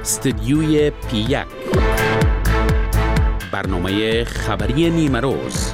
استدیوی P1 برنامه خبری نیمه روز.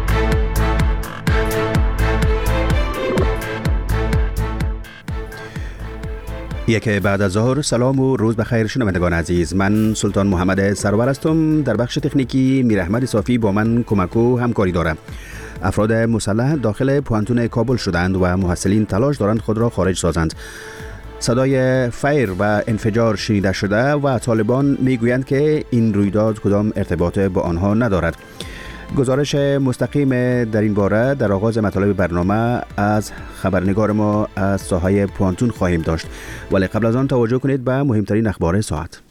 یک بعد از ظهر سلام و روز بخیر شنوندگان عزیز. من سلطان محمد سرور هستم. در بخش تکنیکی میر احمد صافی با من کمک و همکاری دارم. افراد مسلح داخل پوانتون کابل شدند و محصلین تلاش دارند خود را خارج سازند. صدای فیر و انفجار شنیده شده و طالبان میگویند که این رویداد کدام ارتباط با آنها ندارد. گزارش مستقیم در این باره در آغاز مطالب برنامه از خبرنگار ما از ساحه پوانتون خواهیم داشت، ولی قبل از آن توجه کنید به مهمترین اخبار ساعت.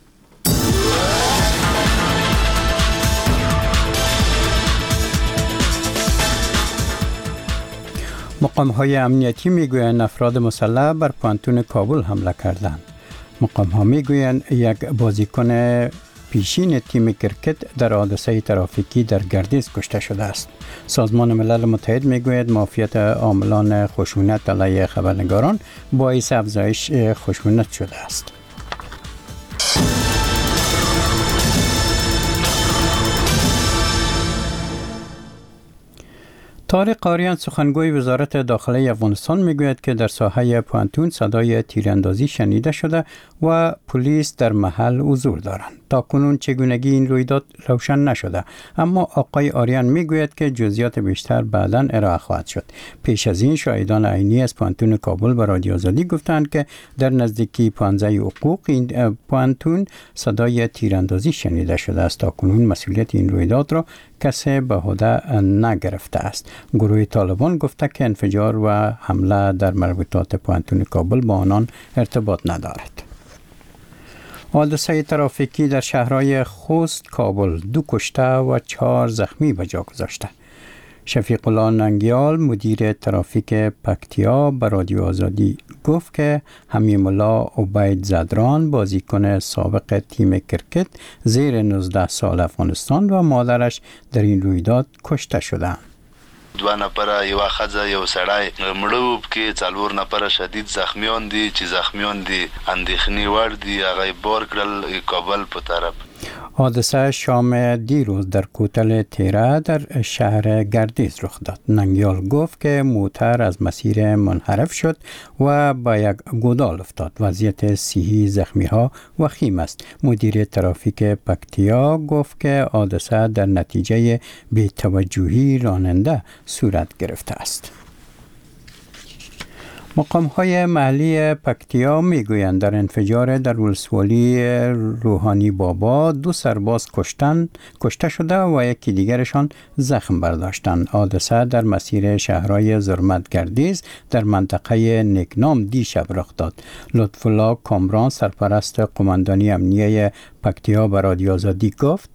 مقام‌های امنیتی میگویند افراد مسلح بر پوانتون کابل حمله کردند. مقام‌ها میگویند یک بازیکن پیشین تیم کرکت در حادثه ترافیکی در گردیز کشته شده است. سازمان ملل متحد میگوید مافیت عاملان خشونت علیه خبرنگاران باعث افزایش خشونت شده است. طارق قاریان سخنگوی وزارت داخلی افغانستان میگوید که در ساحه پوانتون صدای تیراندازی شنیده شده و پلیس در محل حضور دارند. تاکنون چگونگی این رویداد روشن نشده، اما آقای آریان میگوید که جزئیات بیشتر بعداً ارائه خواهد شد. پیش از این شاهدان عینی از پوانتون کابل به رادیو آزادی گفتند که در نزدیکی 15 حقوق این پوانتون صدای تیراندازی شنیده شده است. تاکنون مسئولیت این رویداد را کسی به عهده نگرفته است. گروه طالبان گفته که انفجار و حمله در مربوطات پوانتون کابل با آنان ارتباط ندارد. حادثه ترافیکی در شهرهای خوست، کابل 2 کشته و 4 زخمی به جا گذاشته. شفیق الله ننگیال مدیر ترافیک پکتیا به رادیو آزادی گفت که حمیم الله عبید زدران بازیکن سابق تیم کرکت زیر 19 سال افغانستان و مادرش در این رویداد کشته شدند. 2 نفره یو خځه یو سړی مړو کې 4 نفره شدید زخمیان دي چې زخمیان دي اندېښنې وړ دي هغه بار کړل کابل په طرف. حادثه شام دیروز در کوتل تیره در شهر گردیز رخ داد. ننگیال گفت که موتر از مسیر منحرف شد و به یک گودال افتاد. وضعیت صحی زخمی ها وخیم است. مدیر ترافیک پکتیا گفت که حادثه در نتیجه بی‌توجهی راننده صورت گرفته است. مقام‌های محلی پکتیا میگویند در انفجار در ولسوالی روحانی بابا 2 سرباز کشته شده و یکی دیگرشان زخم برداشتند. حادثه در مسیر شهرهای زرمت گردیز در منطقه نکنام دیشب رخ داد. لطف الله کامران سرپرست قماندانی امنیه پکتیا به رادیو آزادی گفت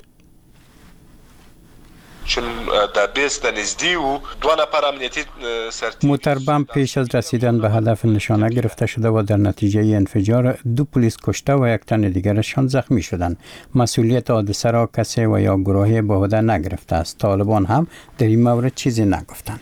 چون در بیست نزدی و 2 نفر امنیتی موتر بم پیش از رسیدن به هدف نشانه گرفته شده و در نتیجه انفجار 2 پلیس کشته و 1 تن دیگرشان زخمی شدند. مسئولیت حادثه را کسی و یا گروهی به عهده نگرفته است. طالبان هم در این مورد چیزی نگفتند.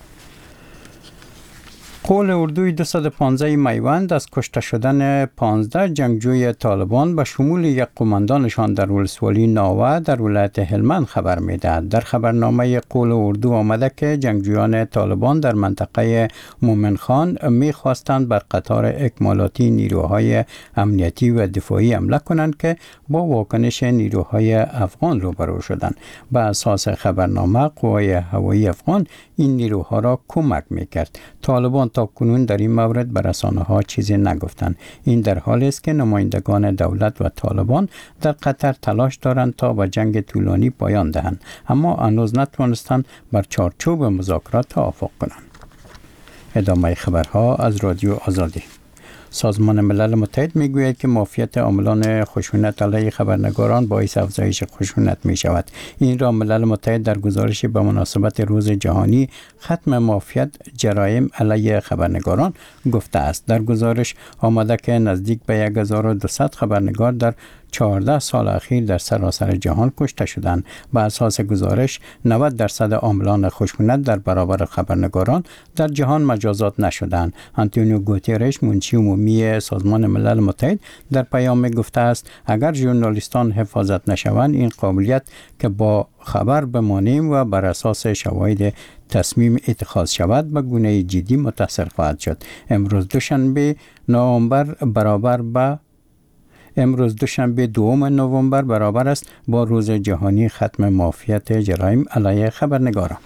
قول اردوی 215 میوند از کشته شدن 15 جنگجوی طالبان به شمول یک قماندانشان در ولسوالی ناوه در ولایت هلمند خبر می‌دهد. در خبرنامه قول اردو آمده که جنگجویان طالبان در منطقه مومن خان می‌خواستند بر قطار اکمالاتی نیروهای امنیتی و دفاعی حمله کنند که با واکنش نیروهای افغان روبرو شدند. بر اساس خبرنامه قوای هوایی افغان این نیروها را کمک می‌کرد. طالبان تا کنون در این مورد به رسانه‌ها چیزی نگفتند. این در حالی است که نمایندگان دولت و طالبان در قطر تلاش دارند تا به جنگ طولانی پایان دهند، اما هنوز نتوانستند بر چارچوب مذاکرات توافق کنند. ادامه خبرها از رادیو آزادی. سازمان ملل متحد میگوید که مافیت عاملان خشونت علیه خبرنگاران باعث افزایش خشونت می شود. این را ملل متحد در گزارشی به مناسبت روز جهانی ختم مافیت جرایم علیه خبرنگاران گفته است. در گزارش آمده که نزدیک به 1200 خبرنگار در 14 سال اخیر در سراسر جهان کشته شدند. بر اساس گزارش 90% عاملان خشونت در برابر خبرنگاران در جهان مجازات نشدند. آنتونیو گوترش منشی عمومی عمومی سازمان ملل متحد در پیام گفته است اگر ژورنالیستان حفاظت نشوند این قابلیت که با خبر بمانیم و بر اساس شواهد تصمیم اتخاذ شود به گونه جدی متاثر خواهد شد. امروز دوشنبه دوم نوامبر برابر است با روز جهانی ختم مافیات جرایم علیه خبرنگاران.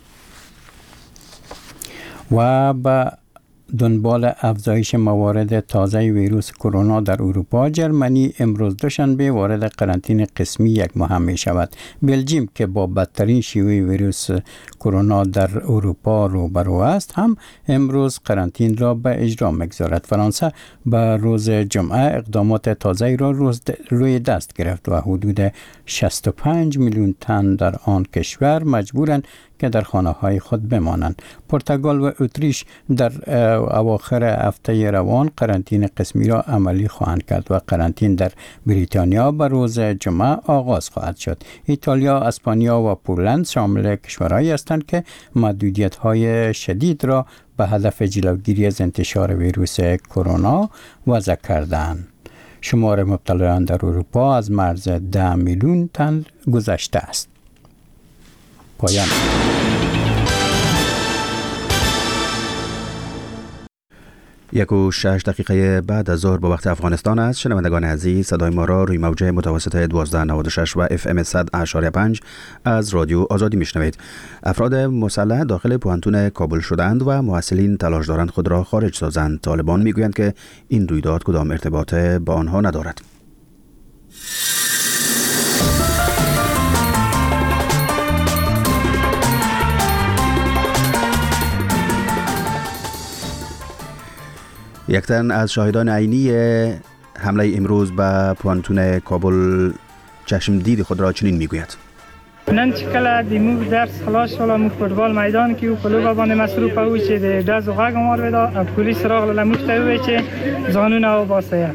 و به دنبال افزایش موارد تازه ویروس کرونا در اروپا، جرمنی امروز دوشنبه وارد قرنطینه قسمی یک ماه می شود. بلژیم که با بدترین شیوع ویروس کرونا در اروپا روبرو است هم امروز قرنطینه را به اجرا می‌گذارد. فرانسه به روز جمعه اقدامات تازه را روی دست گرفت و حدود 65 میلیون تن در آن کشور مجبورند که در خانه‌های خود بمانند. پرتغال و اتریش در اواخر هفته روان قرنطینه قسمی را عملی خواهند کرد و قرنطینه در بریتانیا به روز جمعه آغاز خواهد شد. ایتالیا، اسپانیا و پولند شامل کشورهایی هستند که محدودیت‌های شدید را به هدف جلوگیری از انتشار ویروس کرونا وضع کردند. شمار مبتلایان در اروپا از مرز 10 میلیون تن گذشته است. پایان. 1:06 بعد از ظهر به وقت افغانستان است. شنوندگان عزیز، صدای ما را روی موج متوسط 1296 و FM 100.5 از رادیو آزادی میشنوید. افراد مسلح داخل پوهنتون کابل شدند و محصلین تلاش دارند خود را خارج سازند. طالبان میگویند که این رویداد کدام ارتباط با آنها ندارد. یک تن از شاهدان عینی حمله امروز به پوهنتون کابل چشمدید خود را چنین میگوید: نن چې کله د موږ درس خلاص شول، موږ فوتبال میدان کې په لوبه باندې مصروف وو چې د ډز غږ مار ودا پولیس راغله موږ ته وی چې ځانونه وباسه.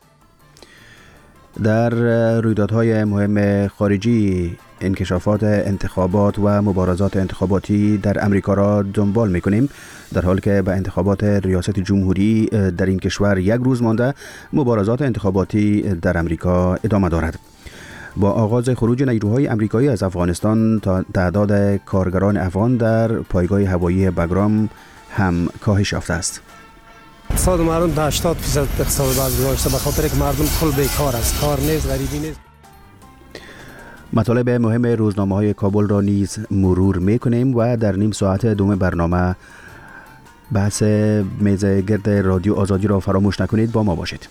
در رویدادهای مهم خارجی انکشافات انتخابات و مبارزات انتخاباتی در امریکا را دنبال می‌کنیم. در حالی که به انتخابات ریاست جمهوری در این کشور یک روز مانده، مبارزات انتخاباتی در امریکا ادامه دارد. با آغاز خروج نیروهای امریکایی از افغانستان، تعداد کارگران افغان در پایگاه هوایی بگرام هم کاهش یافته است. اقتصاد مردم تا 80% اقتصاد باز گذاشته به خاطر که مردم کل بیکار است، کار نیست، غریبی نیست. مطالب مهم روزنامه‌های کابل را نیز مرور می‌کنیم و در نیم ساعت دوم برنامه بحث میز گرد رادیو آزادی را فراموش نکنید. با ما باشید.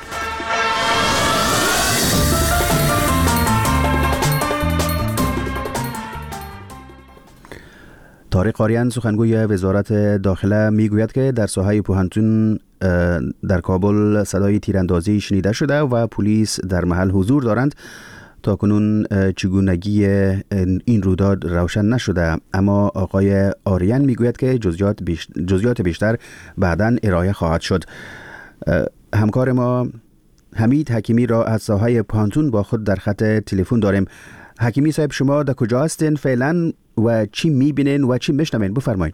طارق قاریان، سخنگوی وزارت داخله، میگوید که در ساحه پوهنتون در کابل صدای تیراندازی شنیده شده و پلیس در محل حضور دارند. تا کنون چگونگی این رویداد روشن نشده، اما آقای آریان میگوید که جزئیات بیشتر بعداً ارائه خواهد شد. همکار ما حمید حکیمی را از ساحه پوهنتون با خود در خط تلفن داریم. حکیمی صاحب، شما در کجا هستین فعلا و چی میبینین و چی میشنوین؟ بفرمایید.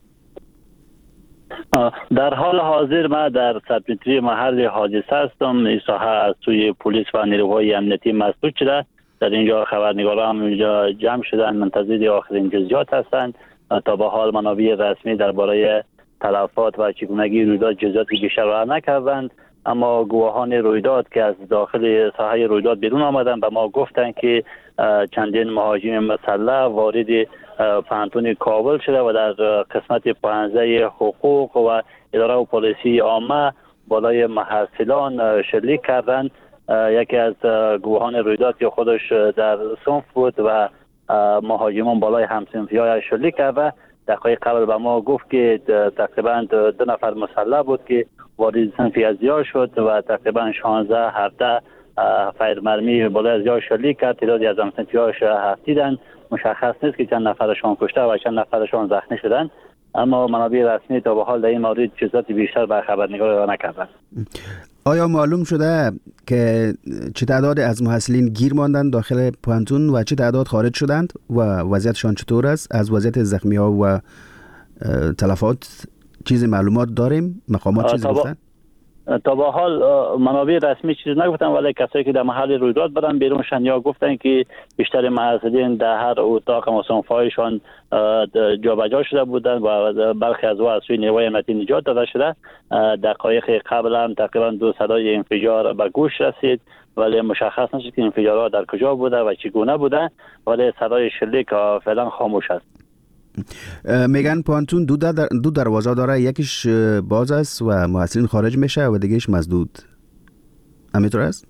در حال حاضر ما در سبمتری محل حادثه هستم. این ساحه از سوی پلیس و نیروهای امنیتی مسدود شده. در اینجا خبرنگاران اینجا جمع شدن، منتظر آخرین جزئیات هستند. تا به حال منابع رسمی درباره تلفات و چگونگی رویداد جزئیات بیشتر ارائه نکردند، اما گواهان رویداد که از داخل ساحه رویداد بیرون آمدند به ما گفتند که چندین مهاجم مسلح وارد پوهنتون کابل شده و در قسمت 15 حقوق و اداره و پلیسی عامه بالای محصلان شلیک کردند. یکی از گواهان رویداد که خودش در صنف بود و مهاجمان بالای همصنفی‌های شلیک کرده، دقایق قبل به ما گفت که تقریبا 2 نفر مسلح بود که وارد صنف ازیا شد و تقریبا 16-17 فایر مرمی بالای ازیا شلیک کرد. تعدادی از همصنفی‌هاش هفتیدند. مشخص نیست که چند نفرشان کشته و چند نفرشان زخمی شدند، اما منابع رسمی تا به حال در این مورد چیزات بیشتر به خبرنگار ارائه نکردند. آیا معلوم شده که چه تعداد از محصلین گیر ماندند داخل پوهنتون و چه تعداد خارج شدند و وضعیتشان چطور است؟ از وضعیت زخمی‌ها و تلفات چیز معلومات داریم؟ مقامات چیز گفتن؟ تا به حال منابع رسمی چیز نگفتن، ولی کسایی که در محل رویداد بودن بیرون شدن یا گفتن که بیشتر محصلین در هر اتاق مصنفایشان جابجا شده بودند و برخی از از سوی نیروهای امنیتی نجات داده شده. دقایق قبل هم تقریبا 2 صدای انفجار به گوش رسید، ولی مشخص نشد که انفجارات در کجا بوده و چگونه بوده، ولی صدای شلیک فعلا خاموش است. میگن پانتون دو دروازه داره، یکیش باز است و محصلین خارج میشه و دیگهش مسدود. همینطور است؟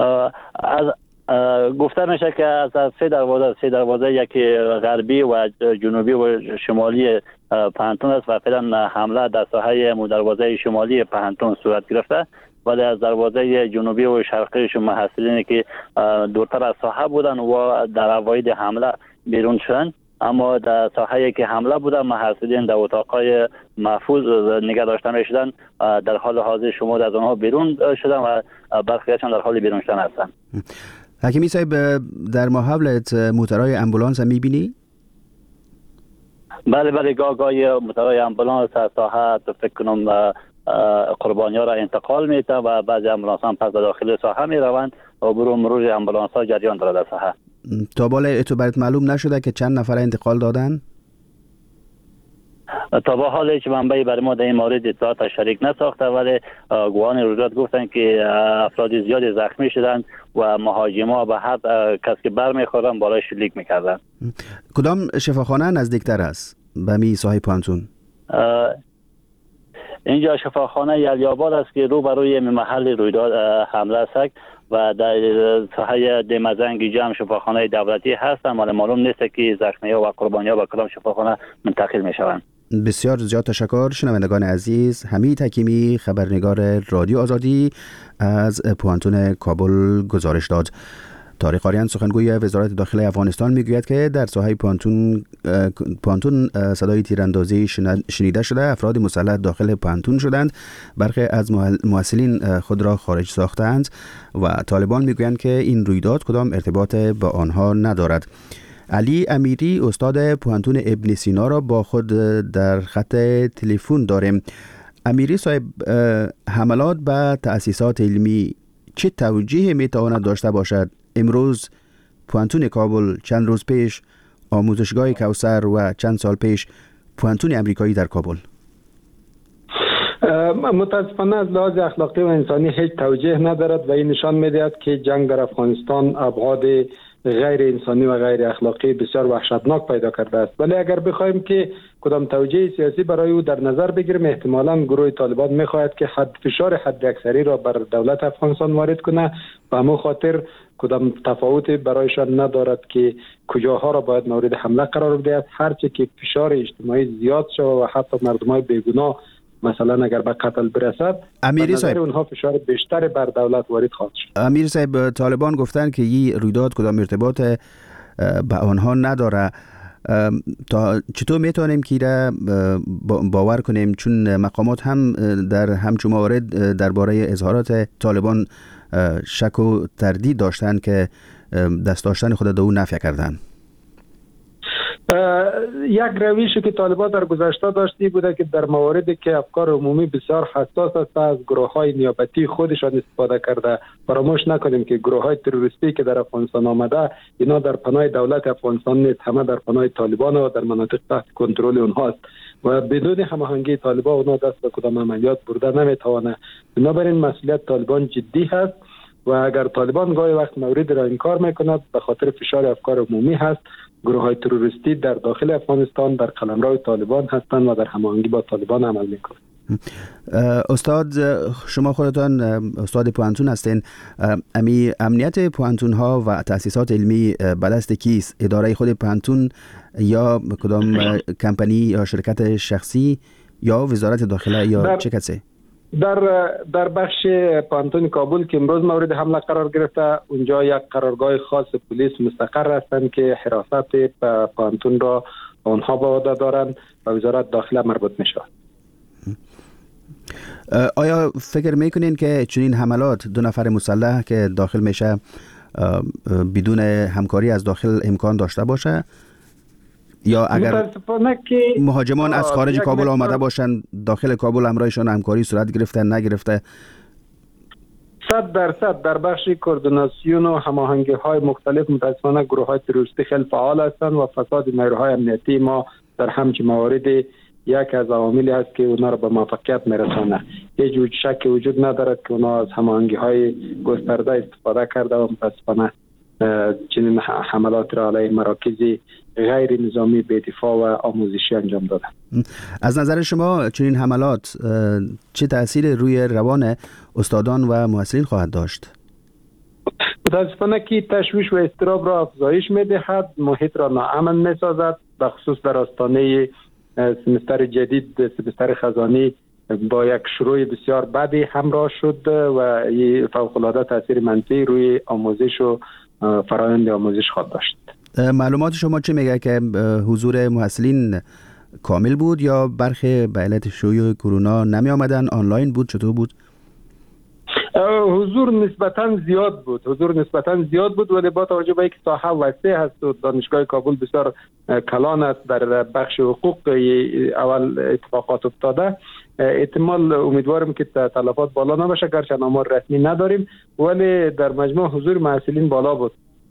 گفته میشه که از 3 دروازه یکی غربی و جنوبی و شمالی پانتون است و فعلا حمله در ساحه دروازه شمالی پانتون صورت گرفته، ولی از دروازه جنوبی و شرقی محصلینی که دورتر از ساحه بودن و در اوایل حمله بیرون شدن، اما در ساحه‌ای که حمله بوده محصلین در اتاق‌های محفوظ نگه داشته می‌شدن. در حال حاضر شما از آنها بیرون شدن و برخیشان در حال بیرون شدن هستند. حکیمی صاحب، در محاولت موترهای امبولانس هم می‌بینی؟ بله گاهی موترهای امبولانس از ساحه فکر کنم قربانی‌ها را انتقال می‌دهند و بعضی امبولانس‌ها پس به داخل ساحه می‌روند و مرور امبولانس‌ها جریان دارد در ساحه. تا بالا تو برات معلوم نشده که چند نفر انتقال دادن؟ تا به حال هیچ منبعی برای ما در این مورد اطلاعات شریک نساخته، ولی گواهان رویداد گفتن که افراد زیادی زخمی شدند و مهاجما به هر کس که برمیخوردن بالای شلیک میکردن. کدام شفاخانه نزدیکتر است به می ساحه پانتون؟ اینجا شفاخانه یلیاباد است که روبروی محل رویداد حمله است و در ساحه دمزنگ جمع شفاخانه دولتی هستند، ولی معلوم نیست که زخمی‌ها و قربانی‌ها به کدام شفاخانه منتقل می‌شوند. بسیار زیاد تشکر. شنوندگان عزیز، حمید حکیمی خبرنگار رادیو آزادی از پوانتون کابل گزارش داد. طارق آریان سخنگوی وزارت داخلی افغانستان میگوید که در ساحه پانتون صدای تیراندازی شنیده شده، افراد مسلح داخل پانتون شدند، برخی از محصلین خود را خارج ساختند و طالبان میگویند که این رویداد کدام ارتباط با آنها ندارد. علی امیری استاد پوانتون ابن سینا را با خود در خط تلفن داریم. امیری صاحب، حملات به تأسیسات علمی چه توجیه میتواند داشته باشد؟ امروز پوانتون کابل، چند روز پیش آموزشگاه کوثر و چند سال پیش پوانتون امریکایی در کابل. متاسفانه از لحاظ اخلاقی و انسانی هیچ توجیه ندارد و این نشان می‌دهد که جنگ در افغانستان ابعاد غیر انسانی و غیر اخلاقی بسیار وحشتناک پیدا کرده است. ولی اگر بخوایم که کدام توجیه سیاسی برای او در نظر بگیریم، احتمالاً گروه طالبان می‌خواهد که فشار حداکثری را بر دولت افغانستان وارد کنه و همون خاطر کدام تفاوتی برایشان ندارد که کجاها را باید مورد حمله قرار بدهد. هرچه که فشار اجتماعی زیاد شود و حتی مردمای بیگناه مثلا اگر به قتل برسد، امیری صاحب اونها فشار بیشتر بر دولت وارد خواهد شد. امیر صاحب، طالبان گفتن که این رویداد کدام ارتباط به آنها نداره. تا چطور میتونیم که را باور کنیم، چون مقامات هم در همچون موارد درباره اظهارات طالبان شک و تردید داشتن که دست داشتن خود در اون نفی کردن؟ یک روشی که طالبان در گذشته داشتی بوده که در مواردی که افکار عمومی بسیار حساس است از گروه‌های نیابتی خودشان استفاده کرده. فراموش نکنیم که گروه‌های تروریستی که در افغانستان آمده، اینا در پناه دولت افغانستان نیست، همه در پناه طالبان و در مناطق تحت کنترل اونهاست و بدون هماهنگی طالبان اونها دست به کدام عملیات برده نمیتوانه. بنابراین مسئولیت طالبان جدی هست و اگر طالبان گاهی وقت مورد را انکار میکند به خاطر فشار افکار عمومی هست. گروه‌های تروریستی در داخل افغانستان در قلمرو طالبان هستند و در هماهنگی با طالبان عمل میکنند. استاد، شما خودتان استاد پوانتون هستین. امنیت پوانتون ها و تأسیسات علمی به دست کیست؟ اداره خود پوانتون یا کدام کمپانی یا شرکت شخصی یا وزارت داخله یا چه کسی؟ در بخش پانتون کابل که امروز مورد حمله قرار گرفته، اونجا یک قرارگاه خاص پلیس مستقر هستند که حراست پانتون را آنها به عهده دارند و وزارت داخله مربوط میشه. آیا فکر میکنین که چنین حملات 2 نفر مسلح که داخل میشه بدون همکاری از داخل امکان داشته باشه؟ یا اگر مهاجمان از خارج کابل آمده باشند داخل کابل همراهشان همکاری صورت گرفته نگرفته 100% در بخش کوردیناسیون و هماهنگی های مختلف متاسفانه گروه های تروریستی خیلی فعال هستند و فساد نیروهای امنیتی ما در همچین موارد یک از عواملی است که اونا را به موفقیت میرسانه. هیچ شکی وجود ندارد که اونا از هماهنگی های گسترده استفاده کرده و متاسفانه چنین حملات را علیه مراکز غیر نظامی به دفاع و آموزشی انجام داده. از نظر شما چنین حملات چه تأثیر روی روان استادان و محصلین خواهد داشت؟ متاسفانه که تشویش و اضطراب را افزایش می‌دهد، محیط را ناامن می‌سازد، به خصوص در آستانه سمستر جدید، سمستر خزانی با یک شروع بسیار بدی همراه شد و فوق‌العاده تاثیر منفی روی آموزش و فرآیند آموزش خواهد داشت. معلومات شما چه میگه که حضور محصلین کامل بود یا برخی به علت شیوع کرونا نمی آمدن، آنلاین بود، چطور بود؟ حضور نسبتاً زیاد بود ولی با توجه به اینکه ساحه وسیع هست و دانشگاه کابل بسیار کلان است در بخش حقوق اول اتفاقات افتاده، احتمال امیدوارم که تلفات بالا نباشه، گرچه آمار رسمی نداریم ولی در مجموع حضور محصلین بالا بود.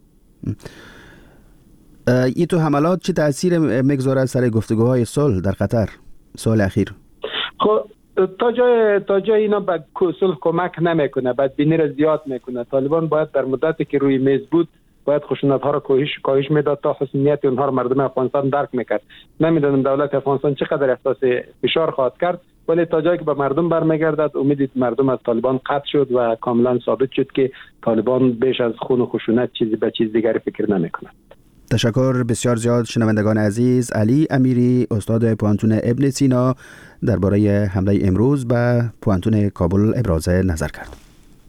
این تو حملات چه تأثیر میگذاره سر گفتگوهای صلح در قطر سال اخیر؟ خب تا جای اینا به صلح کمک نمیکنه، بدبینی را زیاد میکنه. طالبان باید در مدتی که روی میز بود باید خشونت ها را کاهش میداد تا حسنیت اونها را مردم افغانستان درک میکرد. نمیدونم دولت افغانستان چقدر احساس فشار خواهد کرد ولی تا جایی که به مردم برمیگردد امید مردم از طالبان قطع شد و کاملا ثابت شد که طالبان بیش از خون و خشونت چیزی به چیز دیگری فکر نمیکنه. تشکر بسیار زیاد شنوندگان عزیز. علی امیری استاد پوانتون ابن سینا درباره حمله امروز به پوانتون کابل ابراز نظر کرد.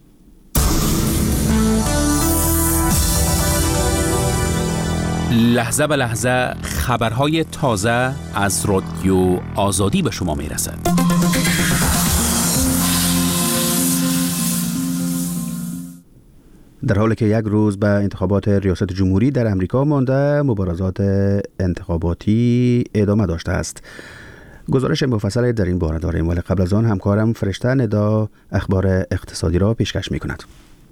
لحظه به لحظه خبرهای تازه از رادیو آزادی به شما میرسد. در حالی که یک روز به انتخابات ریاست جمهوری در امریکا مانده، مبارزات انتخاباتی ادامه داشته است. گزارش مفصل در این باره داریم ولی قبل از آن همکارم فرشته ندا اخبار اقتصادی را پیشکش می کند.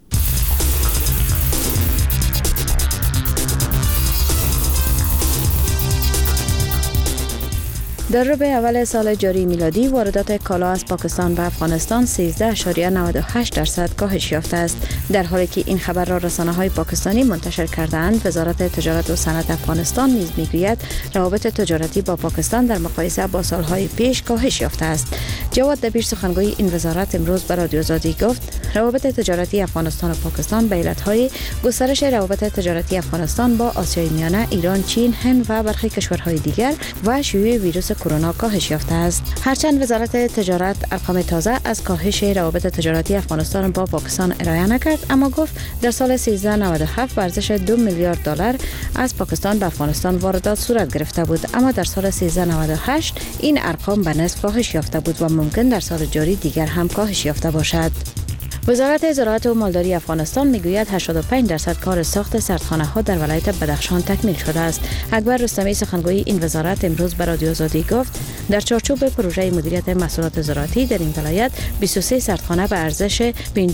در ربع اول سال جاری میلادی واردات کالا از پاکستان به افغانستان 13.98% کاهش یافته است. در حالی که این خبر را رسانه‌های پاکستانی منتشر کرده‌اند، وزارت تجارت و صنعت افغانستان نیز میگوید روابط تجارتی با پاکستان در مقایسه با سالهای پیش کاهش یافته است. جواد دبیر سخنگوی این وزارت امروز به رادیو آزادی گفت روابط تجارتی افغانستان و پاکستان به علت‌های گسترش روابط تجارتی افغانستان با آسیای میانه، ایران، چین، هند و برخی کشورهای دیگر و شیوع ویروس کرونا کاهش یافته است. هرچند وزارت تجارت ارقام تازه از کاهش روابط تجارتی افغانستان با پاکستان ارائه نکرد، اما گفت در سال 1397 به ارزش $2 میلیارد از پاکستان به افغانستان واردات صورت گرفته بود، اما در سال 1398 این ارقام به نصف کاهش یافته بود و ممکن در سال جاری دیگر هم کاهش یافته باشد. وزارت زراعت و مالداری افغانستان میگوید 85% کار ساخت سردخانه‌ها در ولایت بدخشان تکمیل شده است. اکبر رستمی سخنگوی این وزارت امروز به رادیو آزادی گفت در چارچوب پروژه مدیریت محصولات زراعتی در این ولایت 23 سردخانه به ارزش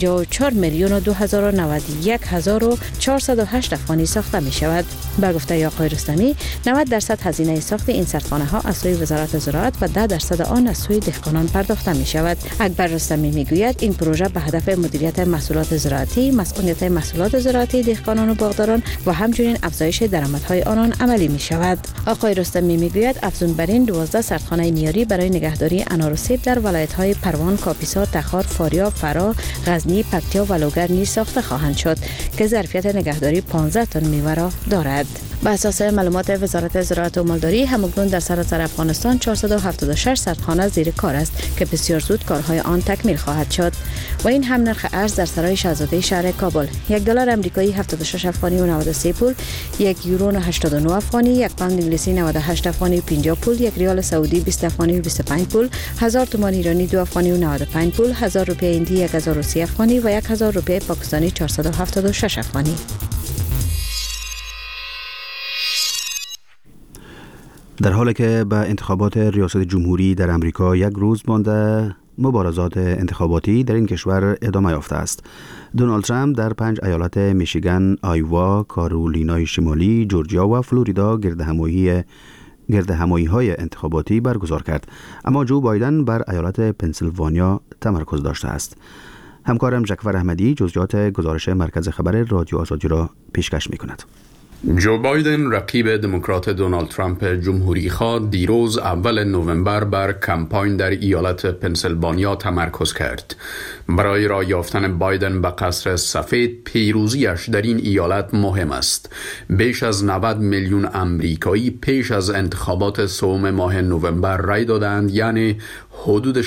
54,291,408 افغانی ساخته می شود. به گفته آقای رستمی 90% هزینه ساخت این سردخانه‌ها از سوی وزارت زراعت و 10% آن از سوی دهقانان پرداخته می شود. اکبر رستمی میگوید این پروژه به هدف مدیریت محصولات زراعتی، مسئولیت محصولات زراعتی دهقانان و باغداران و همچنین افزایش درآمدهای آنان عملی می شود. آقای رستمی میگوید افزون بر این 12 سردخانه معیاری برای نگهداری انار و سیب در ولایت‌های پروان، کاپیسا، تخار، فاریاب، فرا، غزنی، پکتیا و لوگر نیز ساخته خواهند شد که ظرفیت نگهداری 15 تن میوه را دارد. به اساس معلومات وزارت زراعت و مالداری همکنون در سراسر افغانستان 476 سردخانه زیر کار است که بسیار زود کارهای آن تکمیل خواهد شد. و این هم نرخ ارز در سرای شاهزاده شهر کابل: $1 آمریکایی 76 افغانی و 93 پول، $1 یورو 89 افغانی، $1 پوند انگلیسی 98 افغانی و 50 پول، $1 ریال سعودی 20 افغانی و 25 پول، 1000 تومان ایرانی 2 افغانی و 95 پول، 1000 روپیه هندی 1030 افغانی و 1000 روپیه پاکستانی 476 افغانی. در حالی که به انتخابات ریاست جمهوری در امریکا یک روز مانده، مبارزات انتخاباتی در این کشور ادامه یافته است. دونالد ترامپ در 5 ایالت میشیگان، آیوا، کارولینای شمالی، جورجیا و فلوریدا گردهمایی‌های انتخاباتی برگزار کرد، اما جو بایدن بر ایالت پنسیلوانیا تمرکز داشته است. همکارم جعفر احمدی جزئیات گزارش مرکز خبر رادیو آزادی را پیشکش می‌کند. جو بایدن رقیب دموکرات دونالد ترامپ جمهوری‌خواه دیروز اول نوامبر بر کمپاین در ایالت پنسیلوانیا تمرکز کرد. برای راه یافتن بایدن به قصر سفید پیروزیش در این ایالت مهم است. بیش از 90 میلیون امریکایی پیش از انتخابات سوم ماه نوامبر رای دادند، یعنی حدود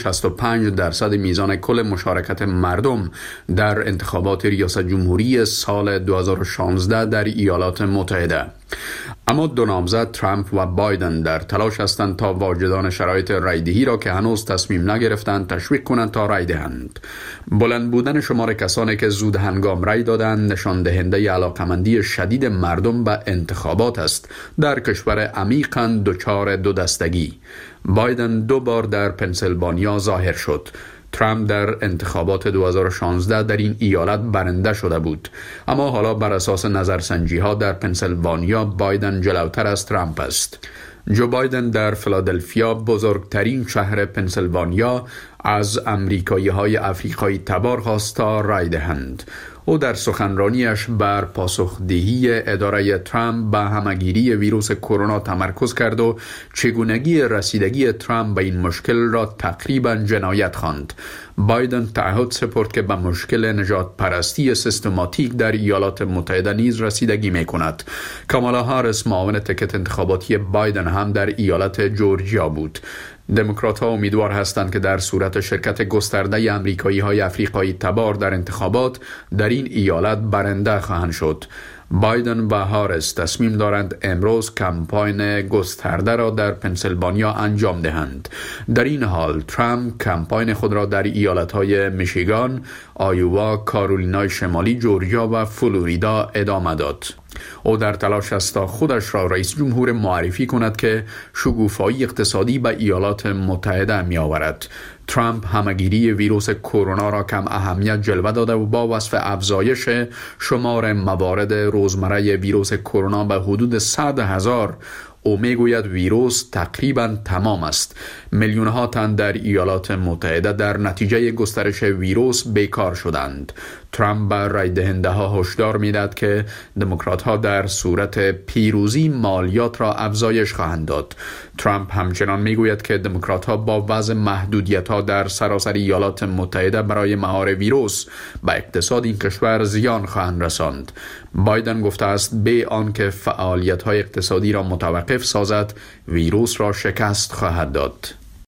65% میزان کل مشارکت مردم در انتخابات ریاست جمهوری سال 2016 در ایالات متحده. اما دو نامزد ترامپ و بایدن در تلاش هستند تا واجدان شرایط رایدهی را که هنوز تصمیم نگرفتند تشویق کنند تا رای دهند. بلند بودن شمار کسانی که زود هنگام رای دادند نشان دهنده علاقمندی شدید مردم به انتخابات است در کشور عمیقاً دچار دو دستگی. بایدن 2 بار در پنسیلوانیا ظاهر شد. ترامپ در انتخابات 2016 در این ایالت برنده شده بود، اما حالا بر اساس نظرسنجی ها در پنسیلوانیا بایدن جلوتر از ترامپ است. جو بایدن در فیلادلفیا، بزرگترین شهر پنسیلوانیا، از امریکایی های افریقایی تبار خواست تا رای دهند. او در سخنرانیش بر پاسخدهی اداره ترامپ به همهگیری ویروس کرونا تمرکز کرد و چگونگی رسیدگی ترامپ به این مشکل را تقریباً جنایت خواند. بایدن تعهد سپرد که به مشکل نژاد پرستی سیستماتیک در ایالات متحده نیز رسیدگی می کند. کامالا هاریس معاون تکت انتخاباتی بایدن هم در ایالت جورجیا بود. دموکرات‌ها امیدوار هستند که در صورت شرکت گسترده امریکایی‌های افریقایی تبار در انتخابات در این ایالت برنده خواهند شد. بایدن و هاریس تصمیم دارند امروز کمپاین گسترده را در پنسیلوانیا انجام دهند. در این حال ترامپ کمپاین خود را در ایالت‌های میشیگان، آیوا، کارولینای شمالی، جورجیا و فلوریدا ادامه داد. او در تلاش است تا خودش را رئیس جمهور معرفی کند که شکوفایی اقتصادی به ایالات متحده می آورد. ترامپ همهگیری ویروس کرونا را کم اهمیت جلوه داده و با وصف افزایش شمار موارد روزمره ویروس کرونا به حدود 100,000 او میگوید ویروس تقریبا تمام است. میلیون ها تن در ایالات متحده در نتیجه گسترش ویروس بیکار شدند. ترامپ بر رای دهنده ها هشدار میداد که دموکرات ها در صورت پیروزی مالیات را افزایش خواهند داد. ترامپ همچنان میگوید که دموکرات ها با وضع محدودیت ها در سراسر ایالات متحده برای مهار ویروس به اقتصاد این کشور زیان خواهند رساند. بایدن گفته است به آنکه فعالیت های اقتصادی را متوقف سازد، ویروس را شکست خواهد داد.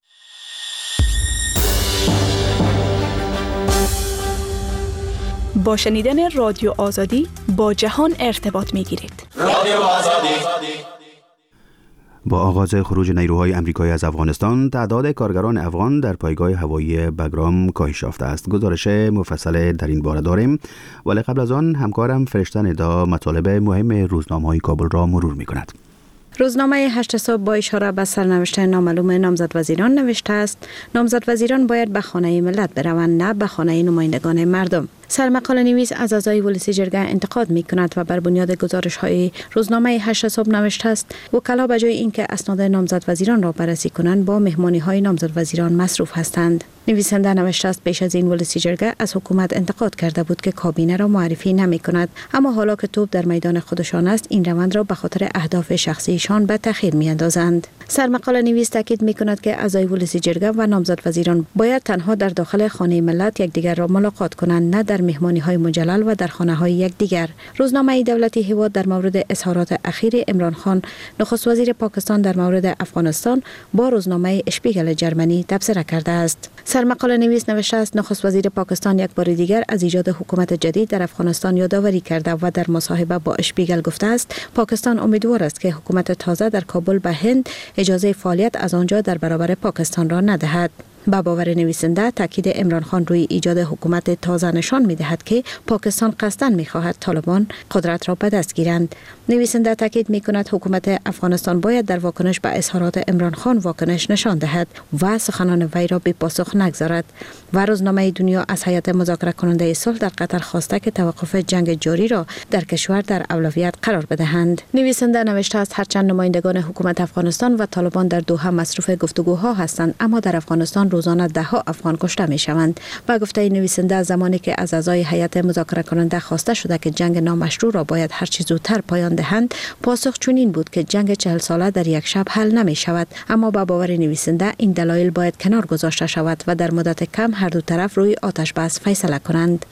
با شنیدن رادیو آزادی با جهان ارتباط می‌گیرید. رادیو آزادی. با آغاز خروج نیروهای امریکایی از افغانستان، تعداد کارگران افغان در پایگاه هوایی بگرام کاهش یافته است. گزارش مفصل در این باره داریم، ولی قبل از آن همکارم فرشته ندا مطالب مهم روزنامه‌های کابل را مرور می‌کند. روزنامه 8 صبح با اشاره به سرنوشت نامعلوم نامزد وزیران نوشته است: نامزد وزیران باید به خانه ملت بروند، نه به خانه نمایندگان مردم. سرمقاله نویس از اعضای ولسی جرگه انتقاد می کند و بر بنیاد گزارش های روزنامه 8 صبح نوشته است: وکلا به جای اینکه اسناد نامزد وزیران را بررسی کنند با مهمانی های نامزد وزیران مصروف هستند. نویسنده نوشته است پیش از این ولسی جرگه از حکومت انتقاد کرده بود که کابینه را معرفی نمی کند، اما حالا که توپ در میدان خودشان است این روند را به خاطر اهداف شخصیشان به تأخیر می اندازند. سرمقاله نویس تاکید می کند که اعضای ولسی جرگه و نامزد وزیران باید تنها در داخل خانه ملت یکدیگر را ملاقات کنند، نه در مهمانی های مجلل و در خانه های یکدیگر. روزنامه دولتی هیواد در مورد اظهارات اخیر عمران خان نخست وزیر پاکستان در مورد افغانستان با روزنامه اشپیگل جرمنی تبصره کرده است. سرمقاله نویس نوشته است نخست وزیر پاکستان یک بار دیگر از ایجاد حکومت جدید در افغانستان یادآوری کرده و در مصاحبه با اشپیگل گفته است پاکستان امیدوار است که حکومت تازه در کابل به هند اجازه فعالیت از آنجا در برابر پاکستان را ندهد. با باور نویسنده تاکید عمران خان روی ایجاد حکومت تازه نشان می‌دهد که پاکستان قصداً می‌خواهد طالبان قدرت را به دست گیرند. نویسنده تاکید می‌کند حکومت افغانستان باید در واکنش به اظهارات عمران خان واکنش نشان دهد و سخنان وی را بی پاسخ نگذارد. و روزنامه دنیا از هیئت مذاکره کننده صلح در قطر خواسته که توقف جنگ جاری را در کشور در اولویت قرار بدهند. نویسنده نوشته است هرچند نمایندگان حکومت افغانستان و طالبان در دوحه مصروف گفتگوها هستند، اما در افغانستان روزانه ده‌ها افغان کشته می‌شوند. و گفته نویسنده زمانی که از اعضای هیئت مذاکره کننده خواسته شده که جنگ نامشروع را باید هر چه زودتر پایان دهند، پاسخ چنین بود که جنگ 40 ساله در یک شب حل نمی‌شود. اما با باور نویسنده این دلایل باید کنار گذاشته شود و در مدت کم هر دو طرف روی آتش بس فیصله کنند.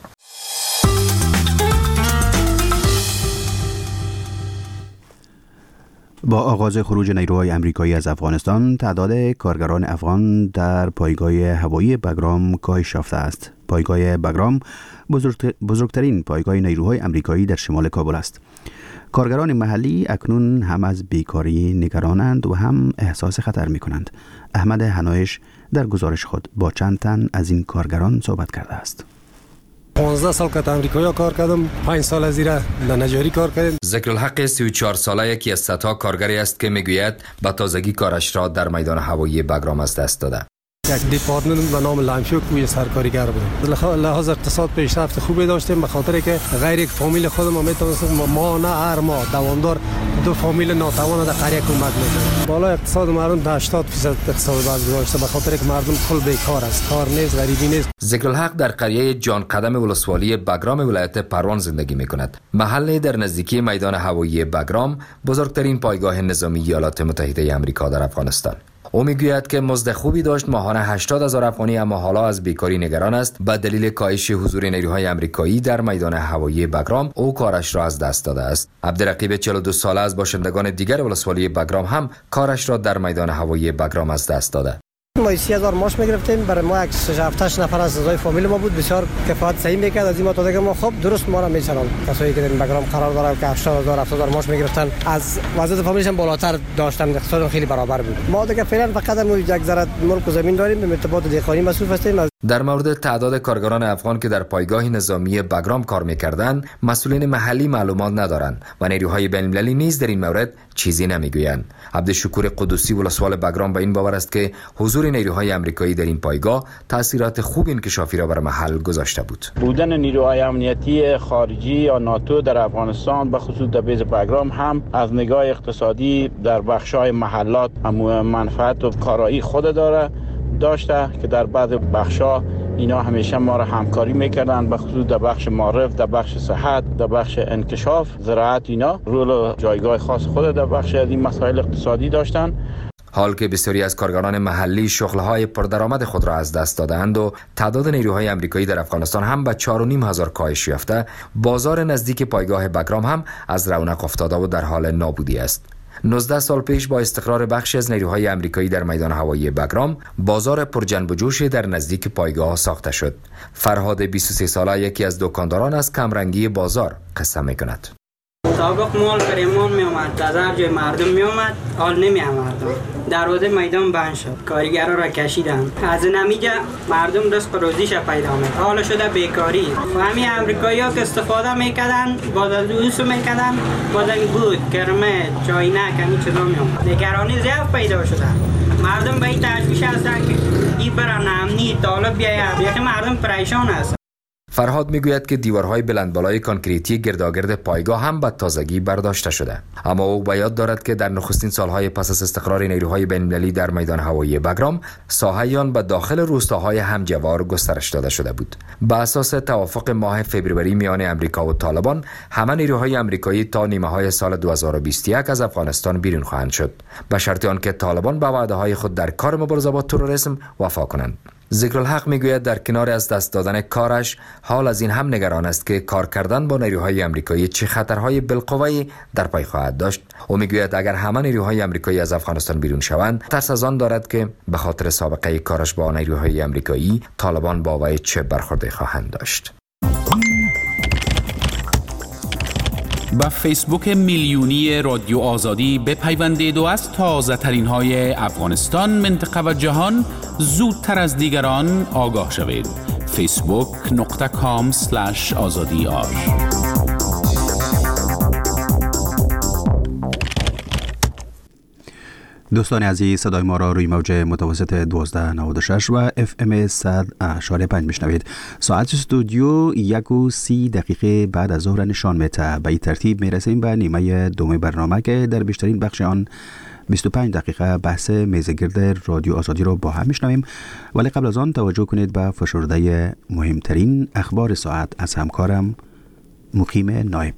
با آغاز خروج نیروهای امریکایی از افغانستان، تعداد کارگران افغان در پایگاه هوایی بگرام کاهش یافته است. پایگاه بگرام بزرگترین پایگاه نیروهای امریکایی در شمال کابل است. کارگران محلی اکنون هم از بیکاری نگرانند و هم احساس خطر می کنند. احمد حنایش در گزارش خود با چند تن از این کارگران صحبت کرده است. 15 سال که امریکایی کار کردم، 5 سال از ایره در نجاری کار کردم. ذکرالحق 34 ساله یکی از صدها کارگری است که میگوید با تازگی کارش را در میدان هوایی بگرام از دست داده. یک دیپارتمنت به نام لامشوک کوی سرکاریگر بودم. لحاظ اقتصاد پیشرفت خوبی داشتیم به خاطر که غیر یک فامیل خودم میتونستم ما نه هر ماه دوامدار 2 فامیل ناتوان در قریه کمک میکنم. بالا اقتصاد مردم 80% اقتصاد باز گذاشته به خاطر که مردم کل بیکار است، کار نیست، غریبی نیست. ذکرالحق در قریه جان قدم ولسوالی بگرام ولایت پروان زندگی میکند. محله در نزدیکی میدان هوایی بگرام بزرگترین پایگاه نظامی ایالات متحده آمریکا در افغانستان. او میگوید که مزد خوبی داشت ماهانه 80,000 افغانی، اما حالا از بیکاری نگران است. به دلیل کاهش حضور نیروهای آمریکایی در میدان هوایی بگرام او کارش را از دست داده است. عبدالرقیب 42 ساله از باشندگان دیگر ولسوالی بگرام هم کارش را در میدان هوایی بگرام از دست داده. ما 30,000 ماش میگرفتیم، برای ما 7-8 نفر از اعضای فامیل ما بود، بسیار کفایت صحیح میکرد. از این تا دیگه ما خوب درست ما را میچران. کسایی که در بگرام قرار دارن که 80,000 ماش میگرفتن از وضعیت فامیلش هم بالاتر داشتن، اقتصاد خیلی برابر بود. ما دیگه فعلا فقط یک ذره ملک و زمین داریم، به ارتباط دهقانی مصروف هستیم. در مورد تعداد کارگران افغان که در پایگاه نظامی بگرام کار میکردند، مسئولین محلی معلومات ندارند و نیروهای بین‌المللی نیز در این مورد چیزی نمیگویند. عبدالشکور قدوسی ولسوال بگرام به این باور است که حضور نیروهای آمریکایی در این پایگاه تاثیرات خوب انکشافی را بر محل گذاشته بود. بودن نیروهای امنیتی خارجی یا ناتو در افغانستان به خصوص در بیز بگرام هم از نگاه اقتصادی در بخش‌های محلات منفعت و کارایی خود داشته که در بعض بخش‌ها اینا همیشه ما را همکاری میکردن، به خصوص در بخش معرف، در بخش صحت، در بخش انکشاف، زراعت، اینا رول و جایگاه خاص خود در بخش از این مسائل اقتصادی داشتن. حال که بسیاری از کارگران محلی شغل‌های پردرآمد خود را از دست دادند و تعداد نیروهای آمریکایی در افغانستان هم به 4,500 کاهش یافته، بازار نزدیک پایگاه بگرام هم از رونق افتاده و در حال نابودی است. 19 سال پیش با استقرار بخشی از نیروهای آمریکایی در میدان هوایی بگرام، بازار پرجنب و جوشی در نزدیک پایگاه ساخته شد. فرهاد 23 ساله یکی از دکانداران از کمرنگی بازار قصه می‌کند. سابق مال کریمان می اومد، از هر جای مردم می اومد، حال نمی آمد. دروازه میدان بند شد، کارگرها را کشیدن. از نمیجا مردم رزق روزیش پیدا می. حال شده بیکاری. و همین امریکایی‌ها که استفاده میکردن، باز از اوس میکردن، باز بود کرمه چاینک همین چیزا می اومد. نگرانی زیاد پیدا شده. مردم به این تشویش هستن که این برن امنی طالب بیاید. یکی مردم پریشان است. فرهاد میگوید که دیوارهای بلندبالای کانکریتی گرداگرد پایگاه هم به تازگی برداشته شده، اما او به یاد دارد که در نخستین سالهای پس از استقرار نیروهای بین‌المللی در میدان هوایی بگرام، ساحه آن به داخل روستاهای همجوار گسترش داده شده بود. به اساس توافق ماه فوریه میان امریکا و طالبان، همه نیروهای آمریکایی تا نیمه‌های سال 2021 از افغانستان بیرون خواهند شد، به شرط آنکه طالبان به وعده‌های خود در کار مبارزه با تروریسم وفا کنند. ذکرالحق میگوید در کنار از دست دادن کارش، حال از این هم نگران است که کار کردن با نیروهای آمریکایی چه خطرهای بالقوه‌ای در پی خواهد داشت. او میگوید اگر همه نیروهای آمریکایی از افغانستان بیرون شوند، ترس از آن دارد که به خاطر سابقه کارش با نیروهای آمریکایی، طالبان با وی چه برخوردی خواهند داشت. با فیسبوک میلیونی رادیو آزادی بپیوندید و از تازه ترین های افغانستان، منطقه و جهان زودتر از دیگران آگاه شوید. facebook.com/azadiar. دوستان عزیز، صدای ما را روی موج متوسط 1296 و FM 100.5 میشنوید. ساعت استودیو 1:30 بعد از ظهر نشان میده. به این ترتیب میرسیم به نیمه دوم برنامه که در بیشترین بخش آن 25 دقیقه بحث میزگرد رادیو آزادی رو با هم میشنویم، ولی قبل از آن توجه کنید به فشرده مهمترین اخبار ساعت از همکارم مقیم نایب.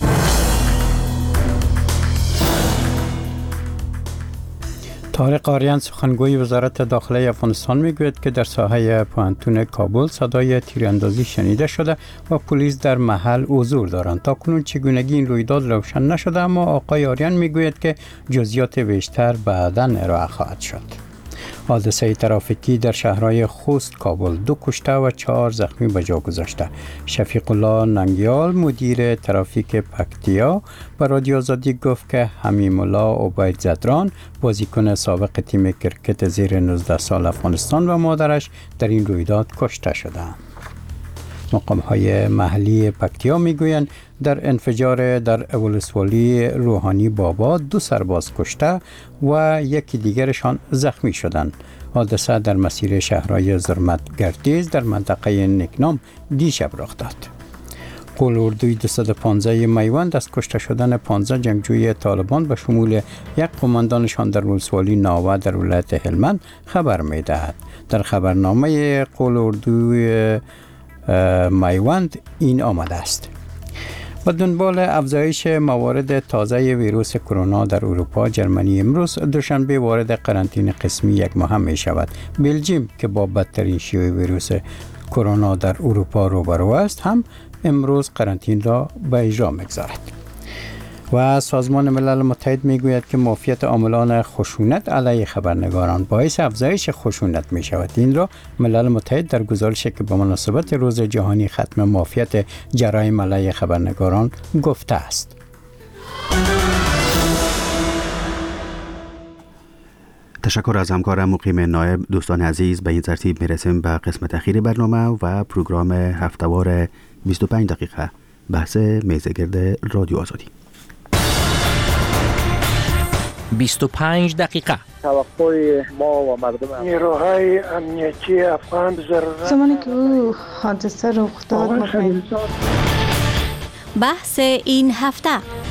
طارق آریان سخنگوی وزارت داخله افغانستان میگوید که در ساحه پوهنتون کابل صدای تیراندازی شنیده شده و پلیس در محل حضور دارند. تاکنون چگونگی این رویداد روشن نشده، اما آقای آریان میگوید که جزئیات بیشتر بعداً ارائه خواهد شد. حادثه ترافیکی در شهرهای خوست، کابل 2 کشته و 4 زخمی به جا گذاشته. شفیق الله ننگیال مدیر ترافیک پکتیا به رادیو آزادی گفت که حمیم الله عبید زدران بازیکن سابق تیم کرکت زیر 19 سال افغانستان و مادرش در این رویداد کشته شدند. مقام‌های محلی پکتیا میگویند در انفجار در ولسوالی روحانی بابا 2 سرباز کشته و یکی دیگرشان زخمی شدند. حادثه در مسیر شهرهای زرمت گردیز در منطقه نکنام دیشب رخ داد. قول اردوی 215 میوند از کشته شدن 15 جنگجوی طالبان به شمول یک قماندانشان در ولسوالی ناوه در ولایت هلمند خبر می‌دهد. در خبرنامه قول اردوی میوند این آمده است: با دنبال افزایش موارد تازه ویروس کرونا در اروپا، جرمنی امروز دوشنبه وارد قرنطینه قسمی 1 ماه می شود. بلژیم که با بدترین شیوع ویروس کرونا در اروپا روبرو است هم امروز قرنطینه را به اجرا می‌گذارد. و سازمان ملل متحد میگوید که معافیت عاملان خشونت علیه خبرنگاران باعث افزایش خشونت می شود. این را ملل متحد در گزارشی که به مناسبت روز جهانی ختم معافیت جرایم علیه خبرنگاران گفته است. تشکر از همکارم مقیم نایب. دوستان عزیز، به این ترتیب میرسیم به قسمت اخیر برنامه و پروگرام هفته‌وار 25 دقیقه بحث میزگرد رادیو آزادی. 25 دقیقه توقع ما و مردم نیروهای امنیتی افغان ضرورت زمانی که او حادثه رخ داد بحث این هفته.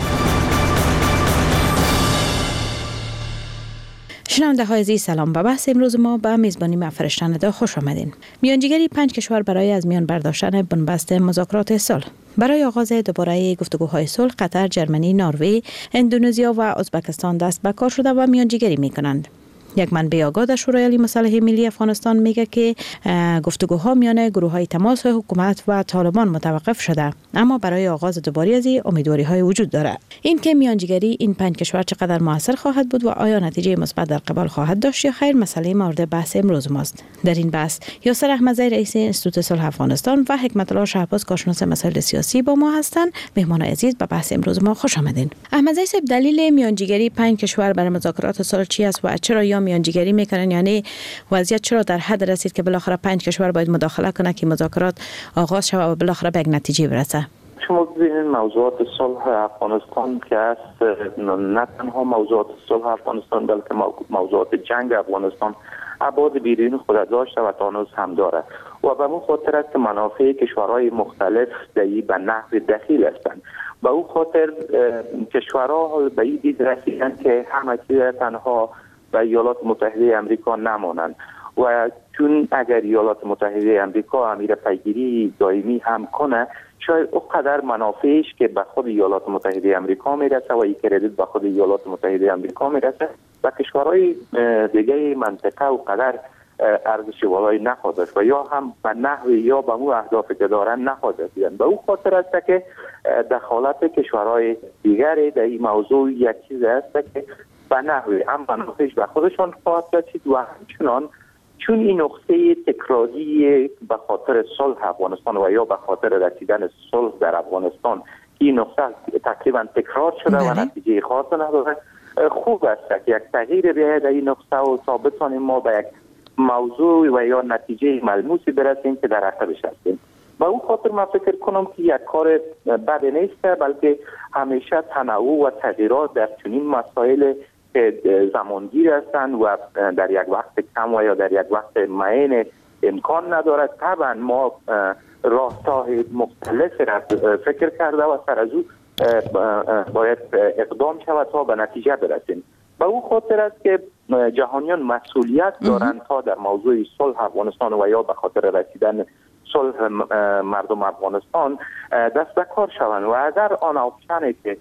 شنونده های عزیز سلام. به بحث امروز ما به میزبانی من فرشتنده خوش آمدین. میانجیگری 5 کشور برای از میان برداشتن بنبست مذاکرات صلح. برای آغاز دوباره گفتگوهای صلح قطر، جرمنی، نروژ، اندونزیا و ازبکستان دست به کار شده و میانجیگری می کنند. یک منبع آگاه در شورای عالی مصالح ملی افغانستان میگه که گفتگوها میان گروه‌های تماس حکومت و طالبان متوقف شده، اما برای آغاز دوباره از این امیدواری‌های وجود داره. این که میانجیگری این 5 کشور چقدر موثر خواهد بود و آیا نتیجه مثبت در قبال خواهد داشت یا خیر، مسئله مورد بحث امروز ماست. در این بحث یاسر احمدزی رئیس انستیتوت صلح افغانستان و حکمت الله شهباز کارشناس مسائل سیاسی با ما هستند. مهمان عزیز، به بحث امروز ما خوش آمدین. احمدزی صاحب، دلیل میانجیگری 5 کشور برای مذاکرات صلح چی است و چرا یا میانجیگری میکنن؟ یعنی وضعیت چرا در حد رسید که بالاخره 5 کشور باید مداخله کنه که مذاکرات آغاز شود و بالاخره به یک نتیجه برسه؟ شما ببینید موضوعات صلح افغانستان که است، نه تنها موضوعات صلح افغانستان بلکه موضوعات جنگ افغانستان ابعاد بیرونی خود داشته و تانوز هم داره و به اون خاطر است که منافع کشورهای مختلف دایی به نحو دخیل هستند. به اون خاطر کشورها به این دید رسیدند که همه تنها به ایالات متحده امریکا نمانند و چون اگر ایالات متحده امریکا امیر پیگیری دائمی هم کنه، شاید اونقدر منافعش که به خود ایالات متحده امریکا میرسه و این کردیت به خود ایالات متحده امریکا میرسه و کشورهای دیگه منطقه اونقدر ارزش بالایی نخواهد داشت و یا هم به نحو یا به اون اهدافی که دارن نخواهد رسیدن. به اون خاطر است که دخالت کشورهای دیگری در این موضوع یک چیز است که به نحوی هم منافعش به خودشان خواهد رسید و همچنان چون این نقطه تکراری به خاطر صلح افغانستان و یا به خاطر رسیدن صلح در افغانستان این نقطه تقریبا تکرار شده و نتیجه خاص نداره، خوب است که یک تغییر بیاید در این نقطه و ثابت کنیم ما به یک موضوع و یا نتیجه ملموسی برسیم که در عقبش هستیم. و اون خاطر من فکر کنم که یک کار بد نیست، بلکه همیشه تنوع و تغییرات در چنین مسائل زمانگیر هستند و در یک وقت کم و یا در یک وقت معین امکان ندارد. طبعا ما راه‌های مختلف را فکر کرده و سر از او باید اقدام شود تا به نتیجه برسیم. به اون خاطر است که جهانیان مسئولیت دارند تا در موضوع صلح افغانستان و یا به خاطر رسیدن صلح مردم افغانستان دست به کار شوند و اگر آن آپشنی که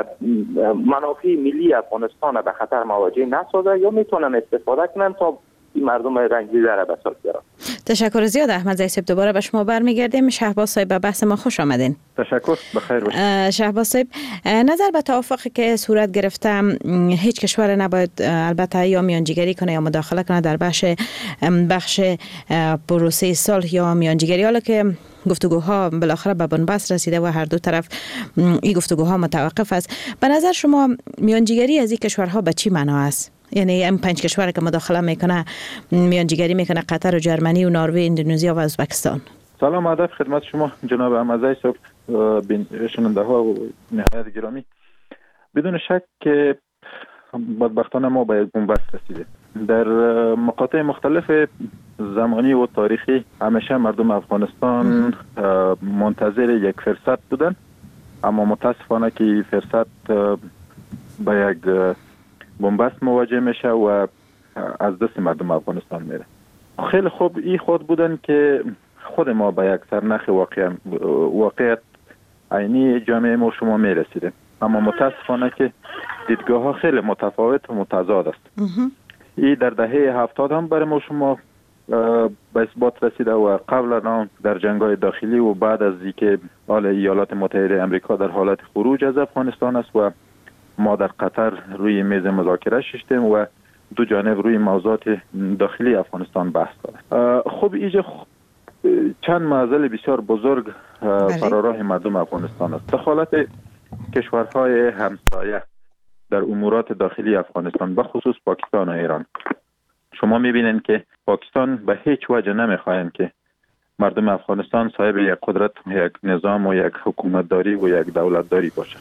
منافع ملی افغانستان به خطر مواجه نسازه یا میتونن استفاده کنن تا مردم رنجیده را به صلح بیارن. تشکر زیاد احمد زئی صاحب، دوباره به شما برمیگردیم. شهباز صاحب به بحث ما خوش آمدین. تشکر، بخیر باشید. شهباز صاحب، نظر به توافقی که صورت گرفته، هیچ کشور نباید البته یا میانجیگری کنه یا مداخله کنه در بخش پروسه صلح یا میانجیگری، حالا که گفتگوها بالاخره به بنبست رسیده و هر دو طرف این گفتگوها متوقف است. به نظر شما میانجیگری از این کشورها به چی معنا است؟ یعنی این 5 کشور که مداخله میکنه، میانجیگری میکنه، قطر و جرمنی و نروژ، اندونزیا و ازبکستان. سلام و ادب خدمت شما جناب احمد زئی صاحب، شنونده ها و نهایت گرامی. بدون شک که بدبختانه ما به بنبست رسیده. در مقاطع مختلف زمانی و تاریخی همیشه مردم افغانستان منتظر یک فرصت بودن، اما متاسفانه که فرصت به یک بنبست مواجه میشه و از دست مردم افغانستان میره. خیلی خوب این خود بودن که خود ما به یک سرنخ واقعیت عینی جامعه ما شما میرسیده، اما متاسفانه که دیدگاه ها خیلی متفاوت و متضاد است. این در دهه 70 هم برای ما شما به اثبات رسیده و قبل آن در جنگ‌های داخلی و بعد از اینکه ایالات متحده آمریکا در حالت خروج از افغانستان است و ما در قطر روی میز مذاکره شدیم و دو جانب روی موضوعات داخلی افغانستان بحث کردند. خب اینجا چند معضل بسیار بزرگ فراراه مردم افغانستان است. دخالت کشورهای همسایه در امورات داخلی افغانستان، به خصوص پاکستان و ایران. شما میبینید که پاکستان به هیچ وجه نمیخواهند که مردم افغانستان صاحب یک قدرت، یک نظام و یک حکومتداری و یک دولتداری باشند.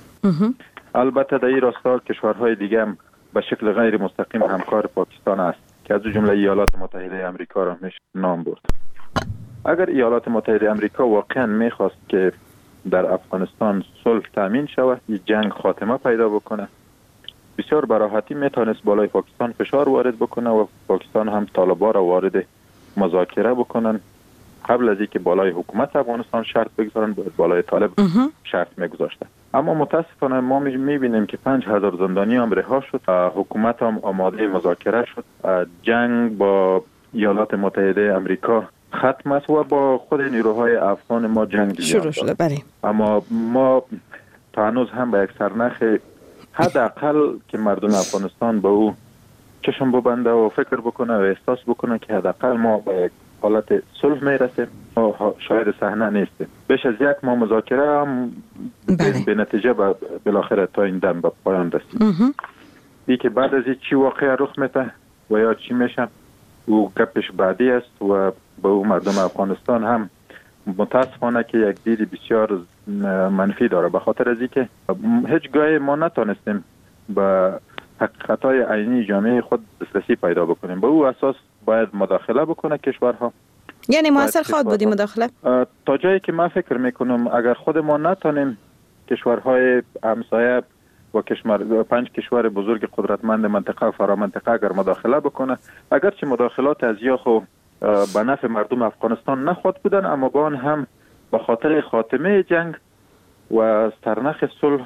البته در این راستا کشورهای دیگه هم به شکل غیر مستقیم همکار پاکستان است که از جمله ایالات متحده آمریکا را میشه نام برد. اگر ایالات متحده آمریکا واقعا میخواست که در افغانستان صلح تامین شود، این جنگ خاتمه پیدا بکنه، بسیار براحتی میتونست بالای پاکستان فشار وارد بکنه و پاکستان هم طالبان را وارد مذاکره بکنن. قبل از اینکه بالای حکومت افغانستان شرط بگذارن، بالای طالب شرط میگذاشتن. اما متاسفانه ما میبینیم که 5000 زندانی هم رها شد، حکومت هم آماده مذاکره شد، جنگ با ایالات متحده آمریکا ختم است و با خود نیروهای افغان ما جنگ شروع شده. بله. اما ما تا هنوز هم به یک سرنخ حداقل که مردم افغانستان به او چشم ببنده و فکر بکنه و احساس بکنه که حداقل ما به یک حالت صلح میرسیم، شاید صحنه نیست. بیش از یک ماه مذاکره هم به نتیجه بالاخره تا این دم به پایان رسید. این که بعد از چی واقعا رخ میده و یا چی میشه او گپش بعدی است و به او مردم افغانستان هم متاسفانه که یک دید بسیار منفی داره، به خاطر از اینکه هیچگاه ما نتونستیم به حقیقت‌های عینی جامعه خود دسترسی پیدا بکنیم. به او اساس باید مداخله بکنه کشورها. یعنی موثر خواهد بودی مداخله؟ تا جایی که من فکر میکنم اگر خود ما نتونیم کشورهای همسایه و 5 کشور بزرگ قدرتمند منطقه و فرامنطقه اگر مداخله بکنه، اگرچه مداخلات از یاخو به نفع مردم افغانستان نخواهد بودن، اما با آن هم به خاطر خاتمه جنگ و سرنخ صلح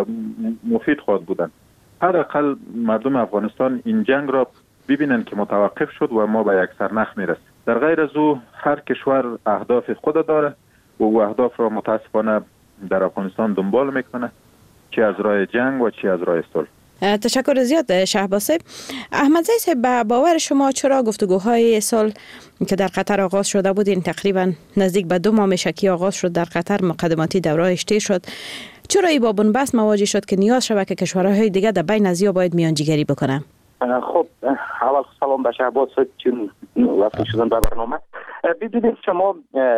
مفید خواهد بودن. حداقل مردم افغانستان این جنگ را ببینن که متوقف شد و ما به یک سرنخ میرسیم. در غیر از او هر کشور اهداف خود داره و او اهداف را متاسفانه در افغانستان دنبال میکنه، چه از راه جنگ و چه از راه صلح. تشکر زیاد شهباز صاحب. احمد زئی صاحب، به باور شما چرا گفتگوهای صلح که در قطر آغاز شده بود، این تقریبا نزدیک به 2 ماه میشه که آغاز شد در قطر، مقدماتی دوره‌اش طی شد، چرا ای با بنبست مواجه شد که نیاز شود که کشورهای دیگه در بین از یا باید میانجیگری بکنن؟ خب اول سلام به شهباز چون وصل شدن به برنامه. ببینید شما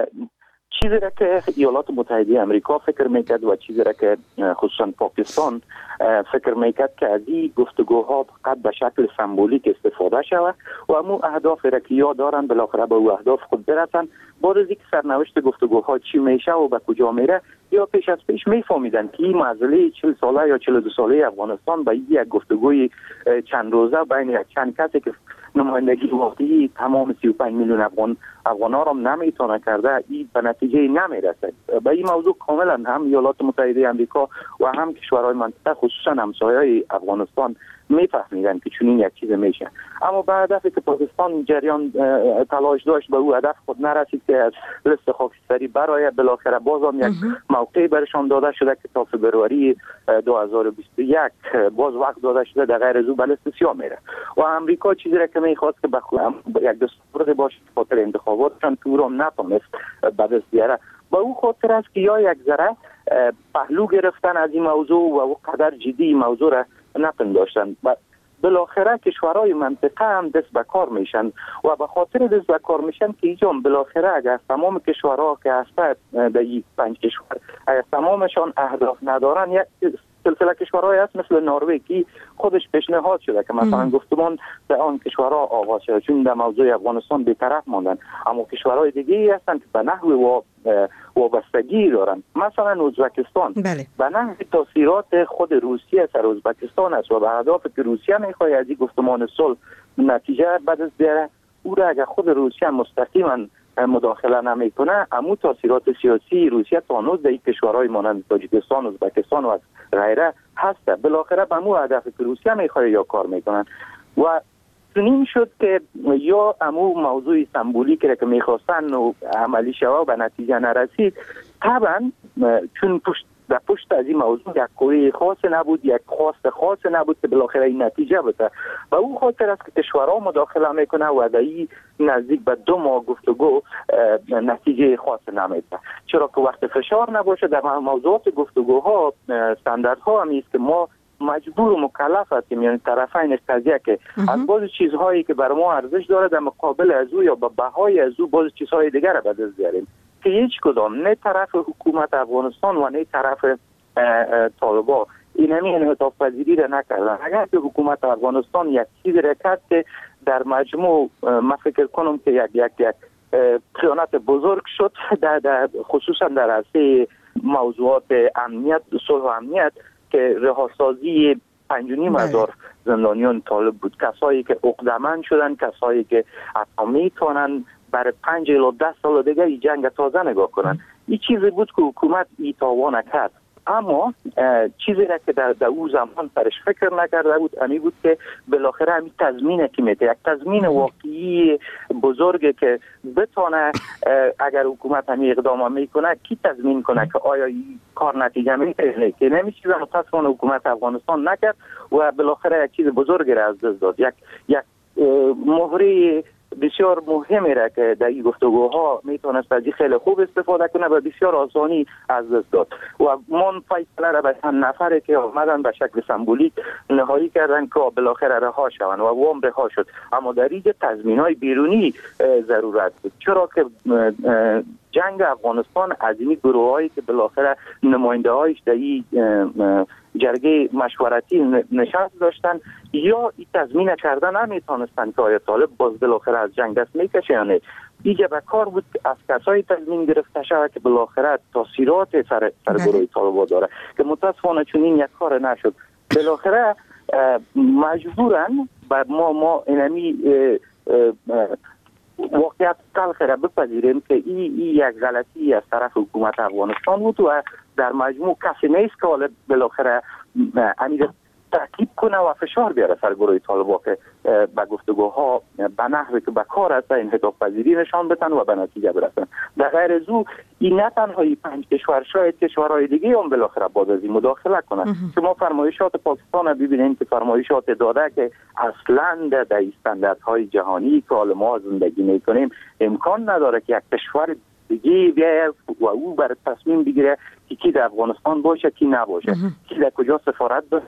چیزی را که ایالات متحده امریکا فکر میکرد و چیزی را که خصوصا پاکستان فکر میکرد که از این گفتگوها فقط به شکل سمبولیک استفاده شود و امو اهداف را که یا دارن بالاخره به او اهداف خود برسن. بعد از اینکه سرنوشت گفتگوها چی میشه و به کجا میره یا پیش از پیش میفهمیدن که این معضله 40 ساله یا 42 ساله افغانستان به یک گفتگوی چند روزه بین یک چند کسی که نمایندگی واقعی تمام 35 میلیون افغان‌ها را نمیتونه کرده این به نتیجه نمیرسه. به این موضوع کاملا هم ایالات متحده آمریکا و هم کشورهای منطقه خصوصا همسایه‌های افغانستان میفهمیدن که چنین یک چیز میشه. اما به هدفی که پاکستان جریان تلاش داشت به او هدف خود نرسید که از لیست خاکستری برای بالاخره باز هم یک موقعی برشان داده شده که تا فبروری 2021 باز وقت داده شده در غیر از او به لیست سیاه میره و امریکا چیزی را که میخواست که یک دستور باشه خاطر انتخاباتشان که او را نتونست به دست بیاره. با او خاطر است که یا یک ذره پهلو گرفتن از این موضوع و او قدر جدی موضوع را نپنداشتن. بالاخره کشورهای منطقه هم دست به کار میشن و به خاطر دست به کار میشن که اینجا بالاخره اگر تمام کشورها که هستند در این 5 کشور اگر تمامشان اهداف ندارن یک سلسله کشورهای هست مثل نروژ که خودش پیشنهاد شده که مثلا گفتمان در آن کشورها آغاز شده چون در موضوع افغانستان بی‌طرف ماندن، اما کشورهای دیگه هستند که به نحو وابستگی دارن. مثلا ازبکستان به نحو تاثیرات خود روسیه سر ازبکستان است و به اهدافی که روسیه میخواد از این گفتمان صلح نتیجه به دست بیاره او را اگر خود روسیه مستقیما مداخله نمیکنه امو تاثیرات سیاسی روسیه تانوز در این کشورهای مانند تاجیکستان، ازبکستان و غیره هست. بالاخره به امو هدفی که روسیه میخواد یا کار میکنن و چنین شد که یا امو موضوع سمبولیک را که میخواستن و عملی شوا به نتیجه نرسید. طبعا چون در پشت از این موضوع یک قوه خاص نبود، یک خواست خاص نبود که بالاخره این نتیجه بده و او خاطر است که کشورها مداخله میکنه و در این نزدیک به 2 ماه گفتگو نتیجه خاص نمیده. چرا که وقت فشار نباشه در موضوعات گفتگوها استانداردها هم است که ما مجبور و مکلف هستیم، یعنی طرفین قضیه که از بعض چیزهایی که بر ما ارزش داره در مقابل از او یا به بهای از او بعض چیزهای دیگر را به دست بیاریم که هیچ کدام نه طرف حکومت افغانستان و نه طرف طالبان اینمی انعطاف پذیری را نکردن. اگر که حکومت افغانستان یک چیزی را کرد که در مجموع من فکر کنم که یک خیانت بزرگ شد در خصوصا در عرصه موضوعات امنیت، صلح و امنیت که رهاسازی 5,500 زندانیان طالب بود، کسایی که عقده‌مند شدن، کسایی که حتی میتونن برای 5 الی 10 سال دیگه این جنگ تازه نگاه کنن. این چیزی بود که حکومت ای تاوان کرد، اما چیزی را که در او زمان سرش فکر نکرده بود امی بود که بالاخره همین تضمینه که میده، یک تضمین واقعی بزرگه که بتونه اگر حکومت همین اقدام میکنه کی تضمین کنه که آیا این کار نتیجه میگیره که نمیشه. متاسفانه حکومت افغانستان نکرد و بالاخره یک چیز بزرگی را از دست داد، یک مهره بسیار مهمی را که در این گفتگوها میتونست از خیلی خوب استفاده کنه و بسیار آسانی از دست داد و من فیصله را به چند نفره که آمدن به شکل سمبولیک نهایی کردن که بالاخره رها شوند و وام رها شد. اما در اینجا تضمین‌های بیرونی ضرورت بود، چرا که جنگ افغانستان از این گروهایی که بالاخره نماینده هایش در این جرگه مشورتی نشست داشتن یا این تضمین کردن نمیتونستن که آیا طالب باز بالاخره از جنگ دست میکشه یا نه. دیگه به کار بود که از کسایی تضمین گرفته شود که بالاخره تاثیرات سر گروه طالبان داره که متاسفانه چون این یک کار نشد. بالاخره مجبورن بر ما اینمی واقعیت تلخ را بپذیریم که این یک غلطی از طرف حکومت افغانستان بود و در مجموع کسی نیست که بالاخره امیر ترکیب کنه و فشار بیاره سر گروه طالبان که به گفتگوها به نحوی که به کار است انعطاف پذیری نشان بدن و به نتیجه برسن. در غیر از او این نه تنها 5 کشور، شاید کشورهای دیگه هم بالاخره بعد از این مداخله کنن. شما فرمایشات پاکستان رو ببینید که فرمایشات داده که اصلا در استانداردهای جهانی که حال ما زندگی میکنیم امکان نداره که یک کشور دیگه بیاید و او برای تصمیم بگیره که کی در افغانستان باشه کی نباشه، کی در کجا سفارت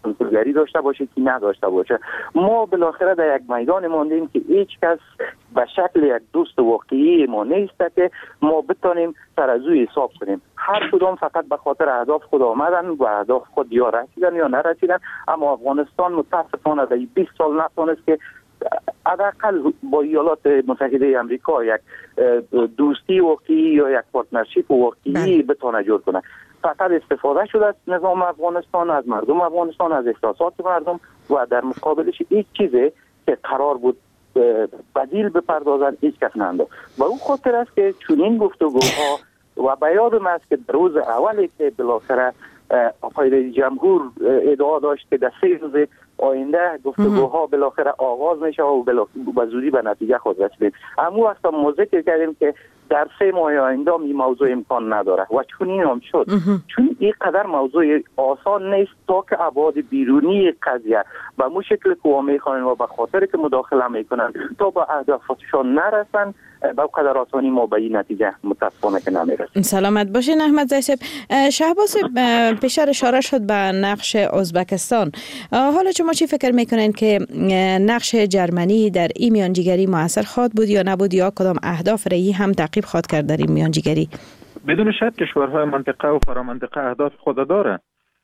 کنسولگری داشته باشه که نداشته باشه. ما بالاخره در یک میدان ماندیم که هیچ کس به شکل یک دوست واقعی ما نیست که ما بتونیم ترازوی حساب کنیم. هر کدام فقط به خاطر اهداف خود آمدن و اهداف خود یا رسیدن یا نرسیدن، اما افغانستان متاسفانه در 20 سال نتونست که حداقل با ایالات متحده آمریکا یک دوستی واقعی یا یک پارتنرشیپ واقعی بتونه جور کنه. فقط استفاده شده از نظام افغانستان، از مردم افغانستان، از احساسات مردم و در مقابلش هیچ چیزی که قرار بود بدیل بپردازن هیچ کس ننداخت. و اون خاطر است که چنین گفتگوها و به یادم است که در روز اولی که بالاخره آقای رئیس جمهور ادعا داشت که در 3 روز آینده گفتگوها بالاخره آغاز میشه و به زودی به نتیجه خود رسید. اما وقتا ما ذکر کردیم که در 3 ماه آینده این موضوع امکان نداره و چون این هم شد، چون این قدر موضوع آسان نیست تا که ابعاد بیرونی قضیه به مو شکل که میخوان و به خاطر که مداخله میکنن تا به اهدافشان نرسن، با قدر آسانی ما به این نتیجه متاسفانه که نمیرسیم. سلامت باشین احمد زیسب. شهباز پیشتر اشاره شد به نقش ازبکستان. حالا شما چی فکر میکنین که نقش جرمنی در این میانجیگری موثر خواد بود یا نبود، یا کدام اهداف رایی هم تعقیب خواد کرد در این میانجیگری؟ بدون شک کشورهای منطقه و فرامنطقه اهداف خود داره.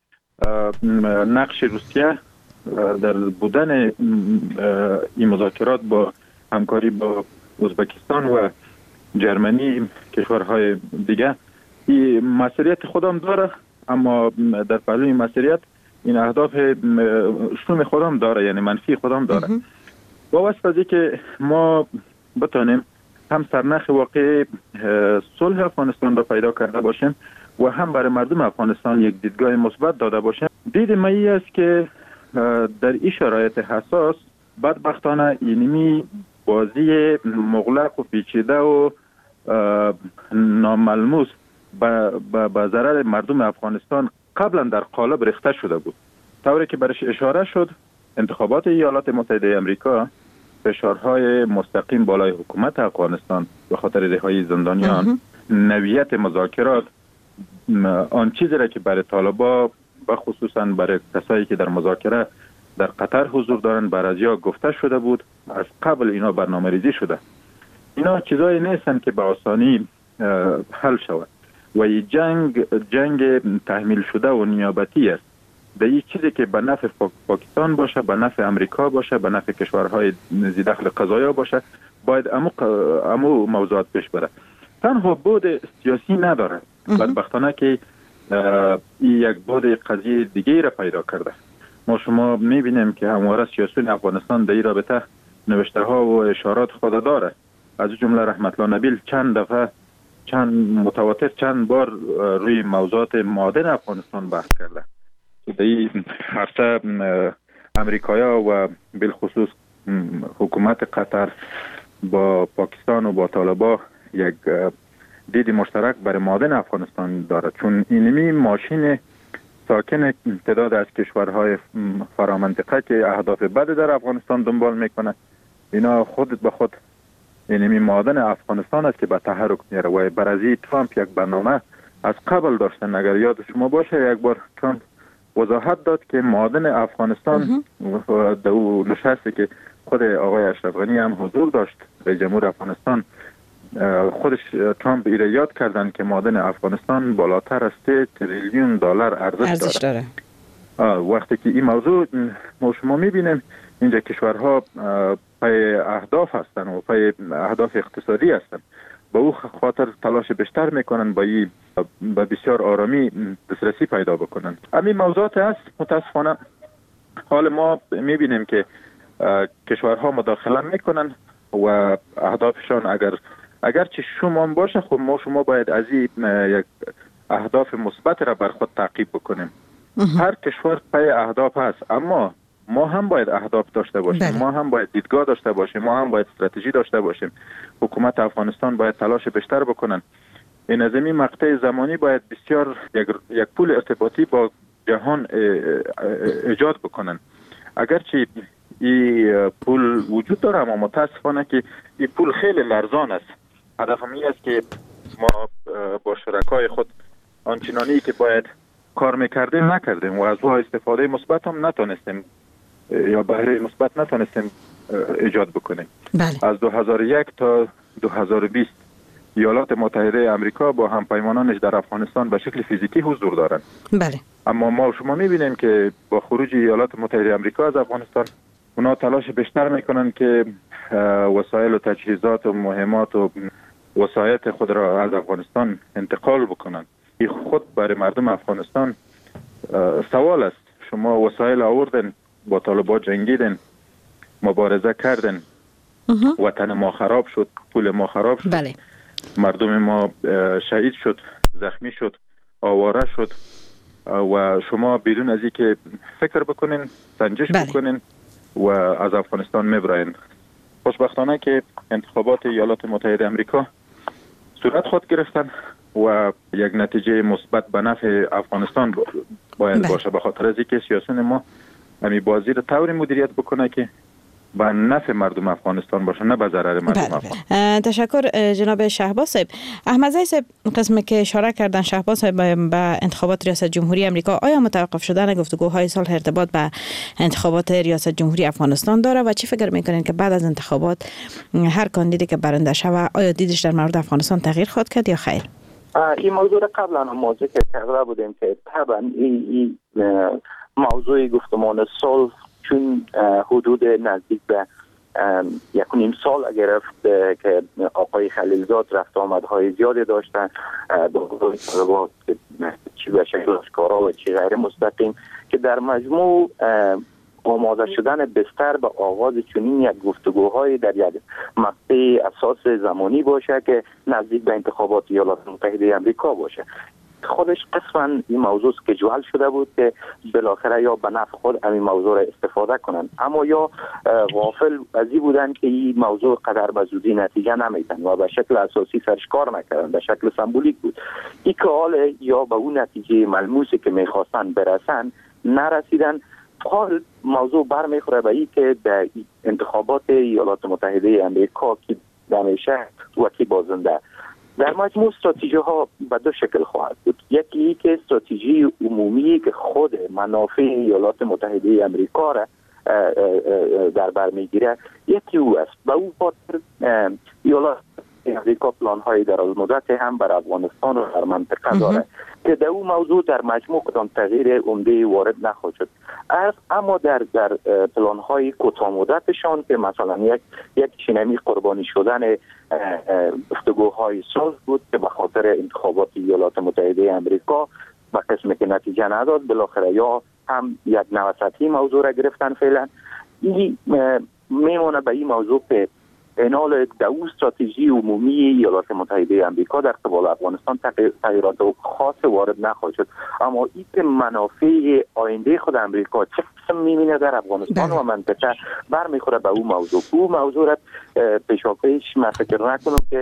نقش روسیه در بودن این مذاکرات با همکاری با ازبکستان و جرمنی کشورهای دیگه این مسئولیت خودم داره، اما در پهلوی مسئولیت این اهداف شوم خودم داره، یعنی منفی خودم داره. با واسطه که ما بتونیم هم سرنخ واقعی صلح افغانستان را پیدا کرده باشیم و هم برای مردم افغانستان یک دیدگاه مثبت داده باشیم، دید مایی است که در این شرایط حساس بدبختانه اینمی بازی مغلق و پیچیده و ناملموس به ضرر مردم افغانستان قبلا در قالب ریخته شده بود. طوری که برش اشاره شد، انتخابات ایالات متحده آمریکا فشارهای مستقیم بالای حکومت افغانستان به خاطر رهایی زندانیان، نوعیت مذاکرات، آن چیزی را که برای طالبا و خصوصا برای کسایی که در مذاکره در قطر حضور دارن برازیا گفته شده بود، از قبل اینا برنامه ریزی شده. اینا چیزایی نیستن که به آسانی حل شود و این جنگ تحمیل شده و نیابتی است. به این چیزی که به نفع پاکستان باشه، به نفع امریکا باشه، به نفع کشورهای ذی دخل قضایا باشه، باید امو موضوعات پیش بره. تنها بود سیاسی نداره. بدبختانه که این یک بود قضیه دیگه را پیدا کرده. ما شما میبینیم که همواره سیاسیون افغانستان در این رابطه نوشته ها و اشارات خود داره. از جمله رحمت الله نبیل چند بار روی موضوعات معادن افغانستان بحث کرده. در این عرصه امریکایا و بالخصوص حکومت قطر با پاکستان و با طالبا یک دید مشترک برای معادن افغانستان داره، چون اینمی ماشین ساکن تعداد از کشورهای فرامنطقه که اهداف بد در افغانستان دنبال میکنه، اینا خود به خود اینمی معادن افغانستان است که به تحرک میره. و برازی ترامپ یک برنامه از قبل داشتن. اگر یاد شما باشه یک بار ترامپ وضاحت داد که معادن افغانستان در اون نشستی که خود آقای اشرف غنی هم حضور داشت، رئیس جمهور افغانستان، خودش ترامپ ایره یاد کردن که معادن افغانستان بالاتر از 3 تریلیون دلار ارزش داره. وقتی که این موضوع ما شما میبینیم اینجا کشورها پای اهداف هستن و پای اهداف اقتصادی هستن، با او خاطر تلاش بیشتر میکنن با بسیار آرامی دسترسی پیدا بکنن. همین موضوعات هست. متاسفانه حال ما میبینیم که کشورها مداخله میکنن و اهدافشان اگر چه شما باشه، خب شما باید از این یک اهداف مثبت را بر خود تعقیب بکنیم. هر کشور پای اهداف هست، اما ما هم باید اهداف داشته باشیم. ما هم باید دیدگاه داشته باشیم. ما هم باید استراتژی داشته باشیم. حکومت افغانستان باید تلاش بیشتر بکنن. این از این مقطع زمانی باید بسیار یک پول ارتباطی با جهان ایجاد بکنن. اگرچه این پول وجود داره، اما متاسفانه که این پول خیلی لرزان است. هدف این است که ما با شرکای خود آنچنانی که باید کار میکردیم نکردیم و از او استفاده مثبت هم نتونستیم یا بهره مثبت نتونستیم ایجاد بکنیم. بله. از 2001 تا 2020 ایالات متحده آمریکا با همپیمانانش در افغانستان به شکل فیزیکی حضور دارند. بله. اما ما شما میبینیم که با خروج ایالات متحده آمریکا از افغانستان اونا تلاش بیشتر میکنن که وسایل و تجهیزات و مهمات و وسایط خود را از افغانستان انتقال بکنن. این خود برای مردم افغانستان سوال است. شما وسایل آوردن، با طالبان جنگیدن، مبارزه کردن، وطن ما خراب شد، پول ما خراب شد. بله. مردم ما شهید شد، زخمی شد، آواره شد و شما بدون از اینکه فکر بکنین، سنجش بکنین و از افغانستان میبراین. خوشبختانه که انتخابات ایالات متحده آمریکا صورت خود گرفتن و یک نتیجه مثبت به نفع افغانستان باید باشه، به خاطر از اینکه سیاسیون ما همین بازی رو طوری مدیریت بکنه که به نفع مردم افغانستان باشه، نه به ضرر مردم افغانستان. تشکر جناب شهباز صاحب. احمدزی صاحب قسمی که اشاره کردن شهباز صاحب به انتخابات ریاست جمهوری آمریکا، آیا متوقف شدن گفتگوهای صلح ارتباط به انتخابات ریاست جمهوری افغانستان داره و چی فکر میکنین که بعد از انتخابات هر کاندیدی که برنده شود آیا دیدش در مورد افغانستان تغییر خواهد کرد یا خیر؟ این موضوع قبلا هم موضوع که کرده بودیم که طبعا این موضوع گفتمان صلح چون حدود نزدیک به 1.5 سال گرفت که آقای خلیلزاد رفت آمدهای زیادی داشتن با چی به شکل آشکارا و چی غیر مستقیم که در مجموع آماده شدن بستر به آغاز چنین یک گفتگوهای در یک مقطع اساس زمانی باشه که نزدیک به انتخابات ایالات متحده آمریکا باشه. خودش قسما این موضوع اسکیجول شده بود که بالاخره یا به نفع خود این موضوع را استفاده کنند، اما یا غافل از این بودن که این موضوع قدر به زودی نتیجه نمیدن و به شکل اساسی سرش کار نکردن، به شکل سمبولیک بود. این که حال یا به اون نتیجه ملموسی که میخواستن برسن نرسیدن. حال موضوع برمیخوره به این که در انتخابات ایالات متحده آمریکا کی همیشه و کی بازنده. در مجموع استراتژی ها به دو شکل خواهد بود. یکی که استراتژی عمومی که خود منافع ایالات متحده آمریکا را در بر میگیره، یکی او است. به او خاطر ایالات امریکا پلان های دراز مدت هم بر افغانستان و در منطقه داره که در اون موضوع در مجموع کدام تغییر عمده وارد نخواهد شد. اما در پلان های کوتاه مدتشان که مثلا یک شنمی قربانی شدن گفتگوهای صلح بود که به خاطر انتخابات ایالات متحده آمریکا به قسمی که نتیجه نداد، بالاخره یا هم یک نوسطی موضوع را گرفتن. فعلا این میمونه به این موضوع که انال دو استراتژی عمومی ایالات متحده آمریکا در قبال افغانستان تغییرات خاص وارد نخواهد شد، اما این که منافع آینده خود آمریکا چه قسم می‌بینه در افغانستان و منطقه برمیخوره به اون موضوع را پیشاپیش من فکر نکنم که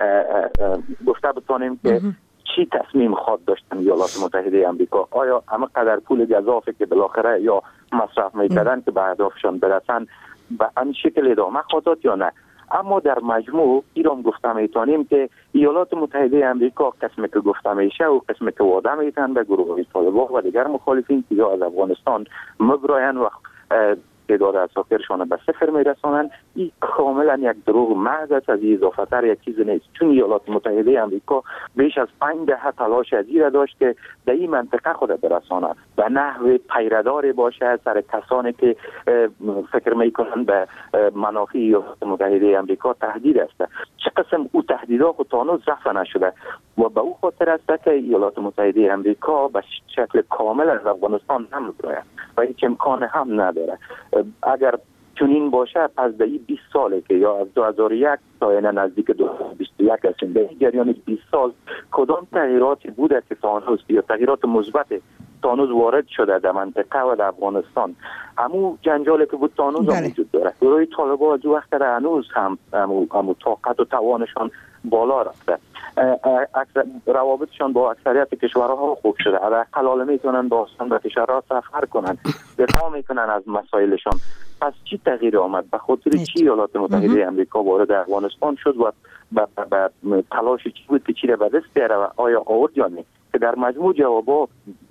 گفته بتانیم که چی تصمیم خواد داشتن ایالات متحده آمریکا. آیا همه قدر پول گزافه که بالاخره یا مصرف می‌کردن که به اهدافشان برسن به همین شکل ادامه خواهد یا نه؟ اما در مجموع ایران گفته میتونیم که ایالات متحده آمریکا قسمی که گفته میشه و قسمی که وعده میتن به گروه طالبان و دیگر مخالفین که از افغانستان مبراین و تعداد اساکرشان به صفر میرسانند، این کاملا یک دروغ محض است. از اضافه تر یک چیز نیست، چون ایالات متحده آمریکا بیش از 5 دهه تلاش از این داشت که در این منطقه خود برساند به نحو پیردار باشه سر کسانی که فکر میکنن به منافع ایالات متحده آمریکا تهدید است. چه قسم او تهدیدها تا هنوز رفع نشده و به او خاطر است که ایالات متحده آمریکا به شکل کامل از افغانستان نمیبراید و هیچ امکان هم نداره. اگر چنین باشه پس در این 20 ساله که یا از 2001 تا این نزدیک 2021 هستیم، در این جریان 20 سال کدام تغییراتی بوده که تا هنوز یا تغییرات مثبت تا هنوز وارد شده در منطقه و در افغانستان؟ همون جنجالی که بود تا هنوز هم وجود داره. گروه طالبان از وقت در هنوز هم طاقت و توانشان بالا رفته، روابطشان با اکثریت کشورها خوب شده، حداقل حالا میتونن با آسان به کشورها سفر کنن، دفاع میکنن از مسائلشان. پس چی تغییر آمد؟ به خاطر چی ایالات متحده آمریکا وارد افغانستان شد و تلاش چی بود که چی را به دست بیاره و آیا آورد یا نه؟ که در مجموع جوابا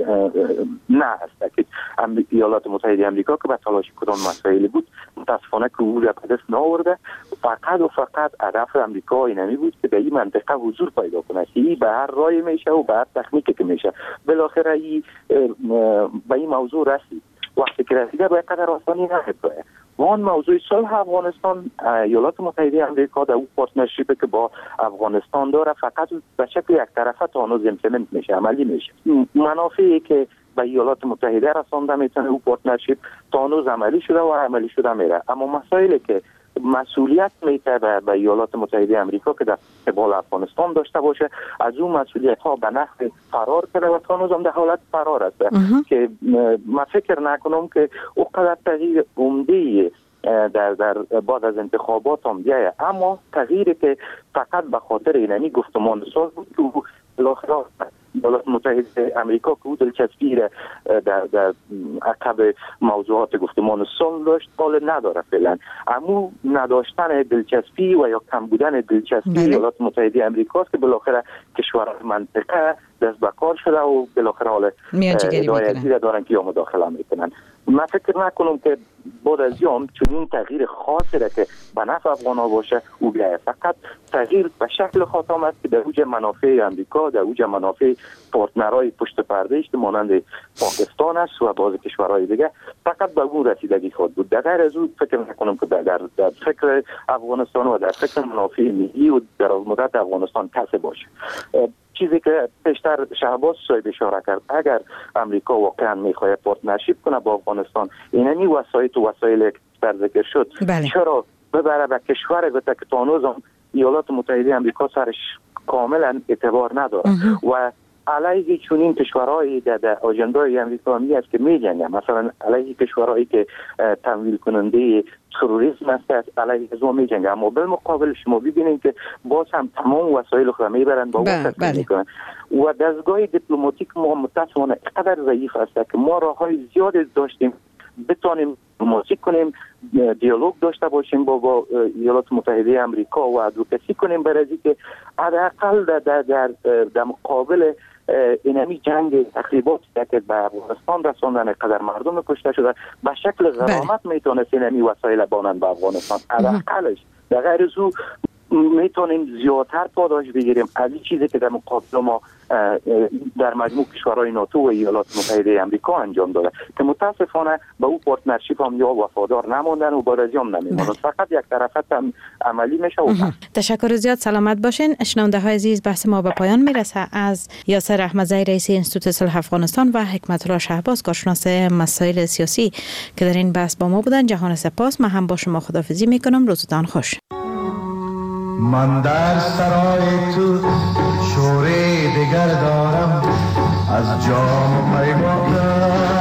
نه هست که ایالات متحده آمریکا که به تلاش کدام مسائلی بود متاسفانه که او را به دست نآورده. فقط و فقط هدف آمریکا اینمی بود که در این منطقه حضور پیدا کنه، که به هر رای میشه و به هر تکنیکی که میشه بالاخره به این موضوع رسید. وقتی که رسیده به قدر آسانی نمیشه. و آن موضوع صلح افغانستان، ایالات متحده آمریکا در اون پارتنرشیپی که با افغانستان داره فقط به شکل یک طرفه تا هنوز امپلمنت میشه، عملی میشه. منافعی که به ایالات متحده رسانده میتونه اون پارتنرشیپ تا هنوز عملی شده و عملی شده میره، اما مسائلی که مسئولیت میته به ایالات متحده آمریکا که در قبال افغانستان داشته باشه، از اون مسئولیت ها به نحو فرار کرده و تا هنوز هم در حالت فرار است که من فکر نکنم که او قدر تغییر عمده در بعد از انتخابات هم بیایه، اما تغییری که فقط به خاطر اینمی گفتمان صلح بود که بالاخره ایالات متحده آمریکا که او دلچسپی در عقب موضوعات گفتمان صلح داشت حال نداره فعلا، اما نداشتن دلچسپی و یا کم بودن دلچسپی ایالات متحده آمریکا است که بالاخره کشورهای منطقه دست به کار شده و بالاخره حال ادعای دارن که یا مداخله میکنن. من فکر نکنم که بعد از یام چنین تغییر خاصی را که به نفع افغان‌ها باشه او بیاید، فقط تغییر به شکل خاتم است که در اوج منافع آمریکا، در اوج منافع پارتنرهای پشت پرده است مانند پاکستان است و بعضی کشورهای دیگه، فقط به اون رسیدگی خود بود. در غیر از اون فکر نکنم که در فکر افغانستان و در فکر منافع ملی و در مدت افغانستان کسی باشه. چیزی که پیشتر شهباز صاحب اشاره کرد، اگر امریکا واقعا میخواد پارتنرشیپ کنه با افغانستان، اینمی وسایل و وسایل که در ذکر شد چرا ببره به کشور گفته که تا هنوز ایالات متحده آمریکا سرش کاملا اعتبار نداره و علیه چنین کشورهایی در آجندای امریکا می است که می‌جنگن، مثلا علیه کشورهایی که تمویل کننده تروریسم است علیه از اون می‌جنگن، اما بالمقابل شما ببینید که باز هم تمام وسایل خود میبرن با وسایل میکنن و دستگاه دیپلماتیک ما متأسفانه اینقدر ضعیف است که ما راههای زیادی داشتیم بتونیم دیپلماسی کنیم، دیالوگ داشته باشیم با ایالات متحده آمریکا و ادوکسی کنیم برای اینکه حداقل در مقابل اینمی جنگ تخریباتی که به افغانستان رساندن قدر مردم کشته شده به شکل غرامت میتونه اینمی وسایل بانند به افغانستان، حداقلش در غیر از او میتونیم زیادتر پاداش بگیریم از این چیزی که در مقابل ما در مجموع کشورهای ناتو و ایالات متحده آمریکا انجام داده که متاسفانه به او پارتنرشیپ هم یا وفادار نماندن و بارزی هم نمیمونند، فقط یک طرفت هم عملی میشه و تشکر زیاد، سلامت باشین. شنونده های عزیز، بحث ما به پایان میرسه. از یاسر احمدزی رئیس انستیتوت صلح افغانستان و حکمت الله شهباز کارشناس مسائل سیاسی که در این بحث با ما بودن جهان سپاس. من هم با شما خداحافظی میکنم. روزتان خوش. من در سرای تو شوری دیگر دارم از جام میوه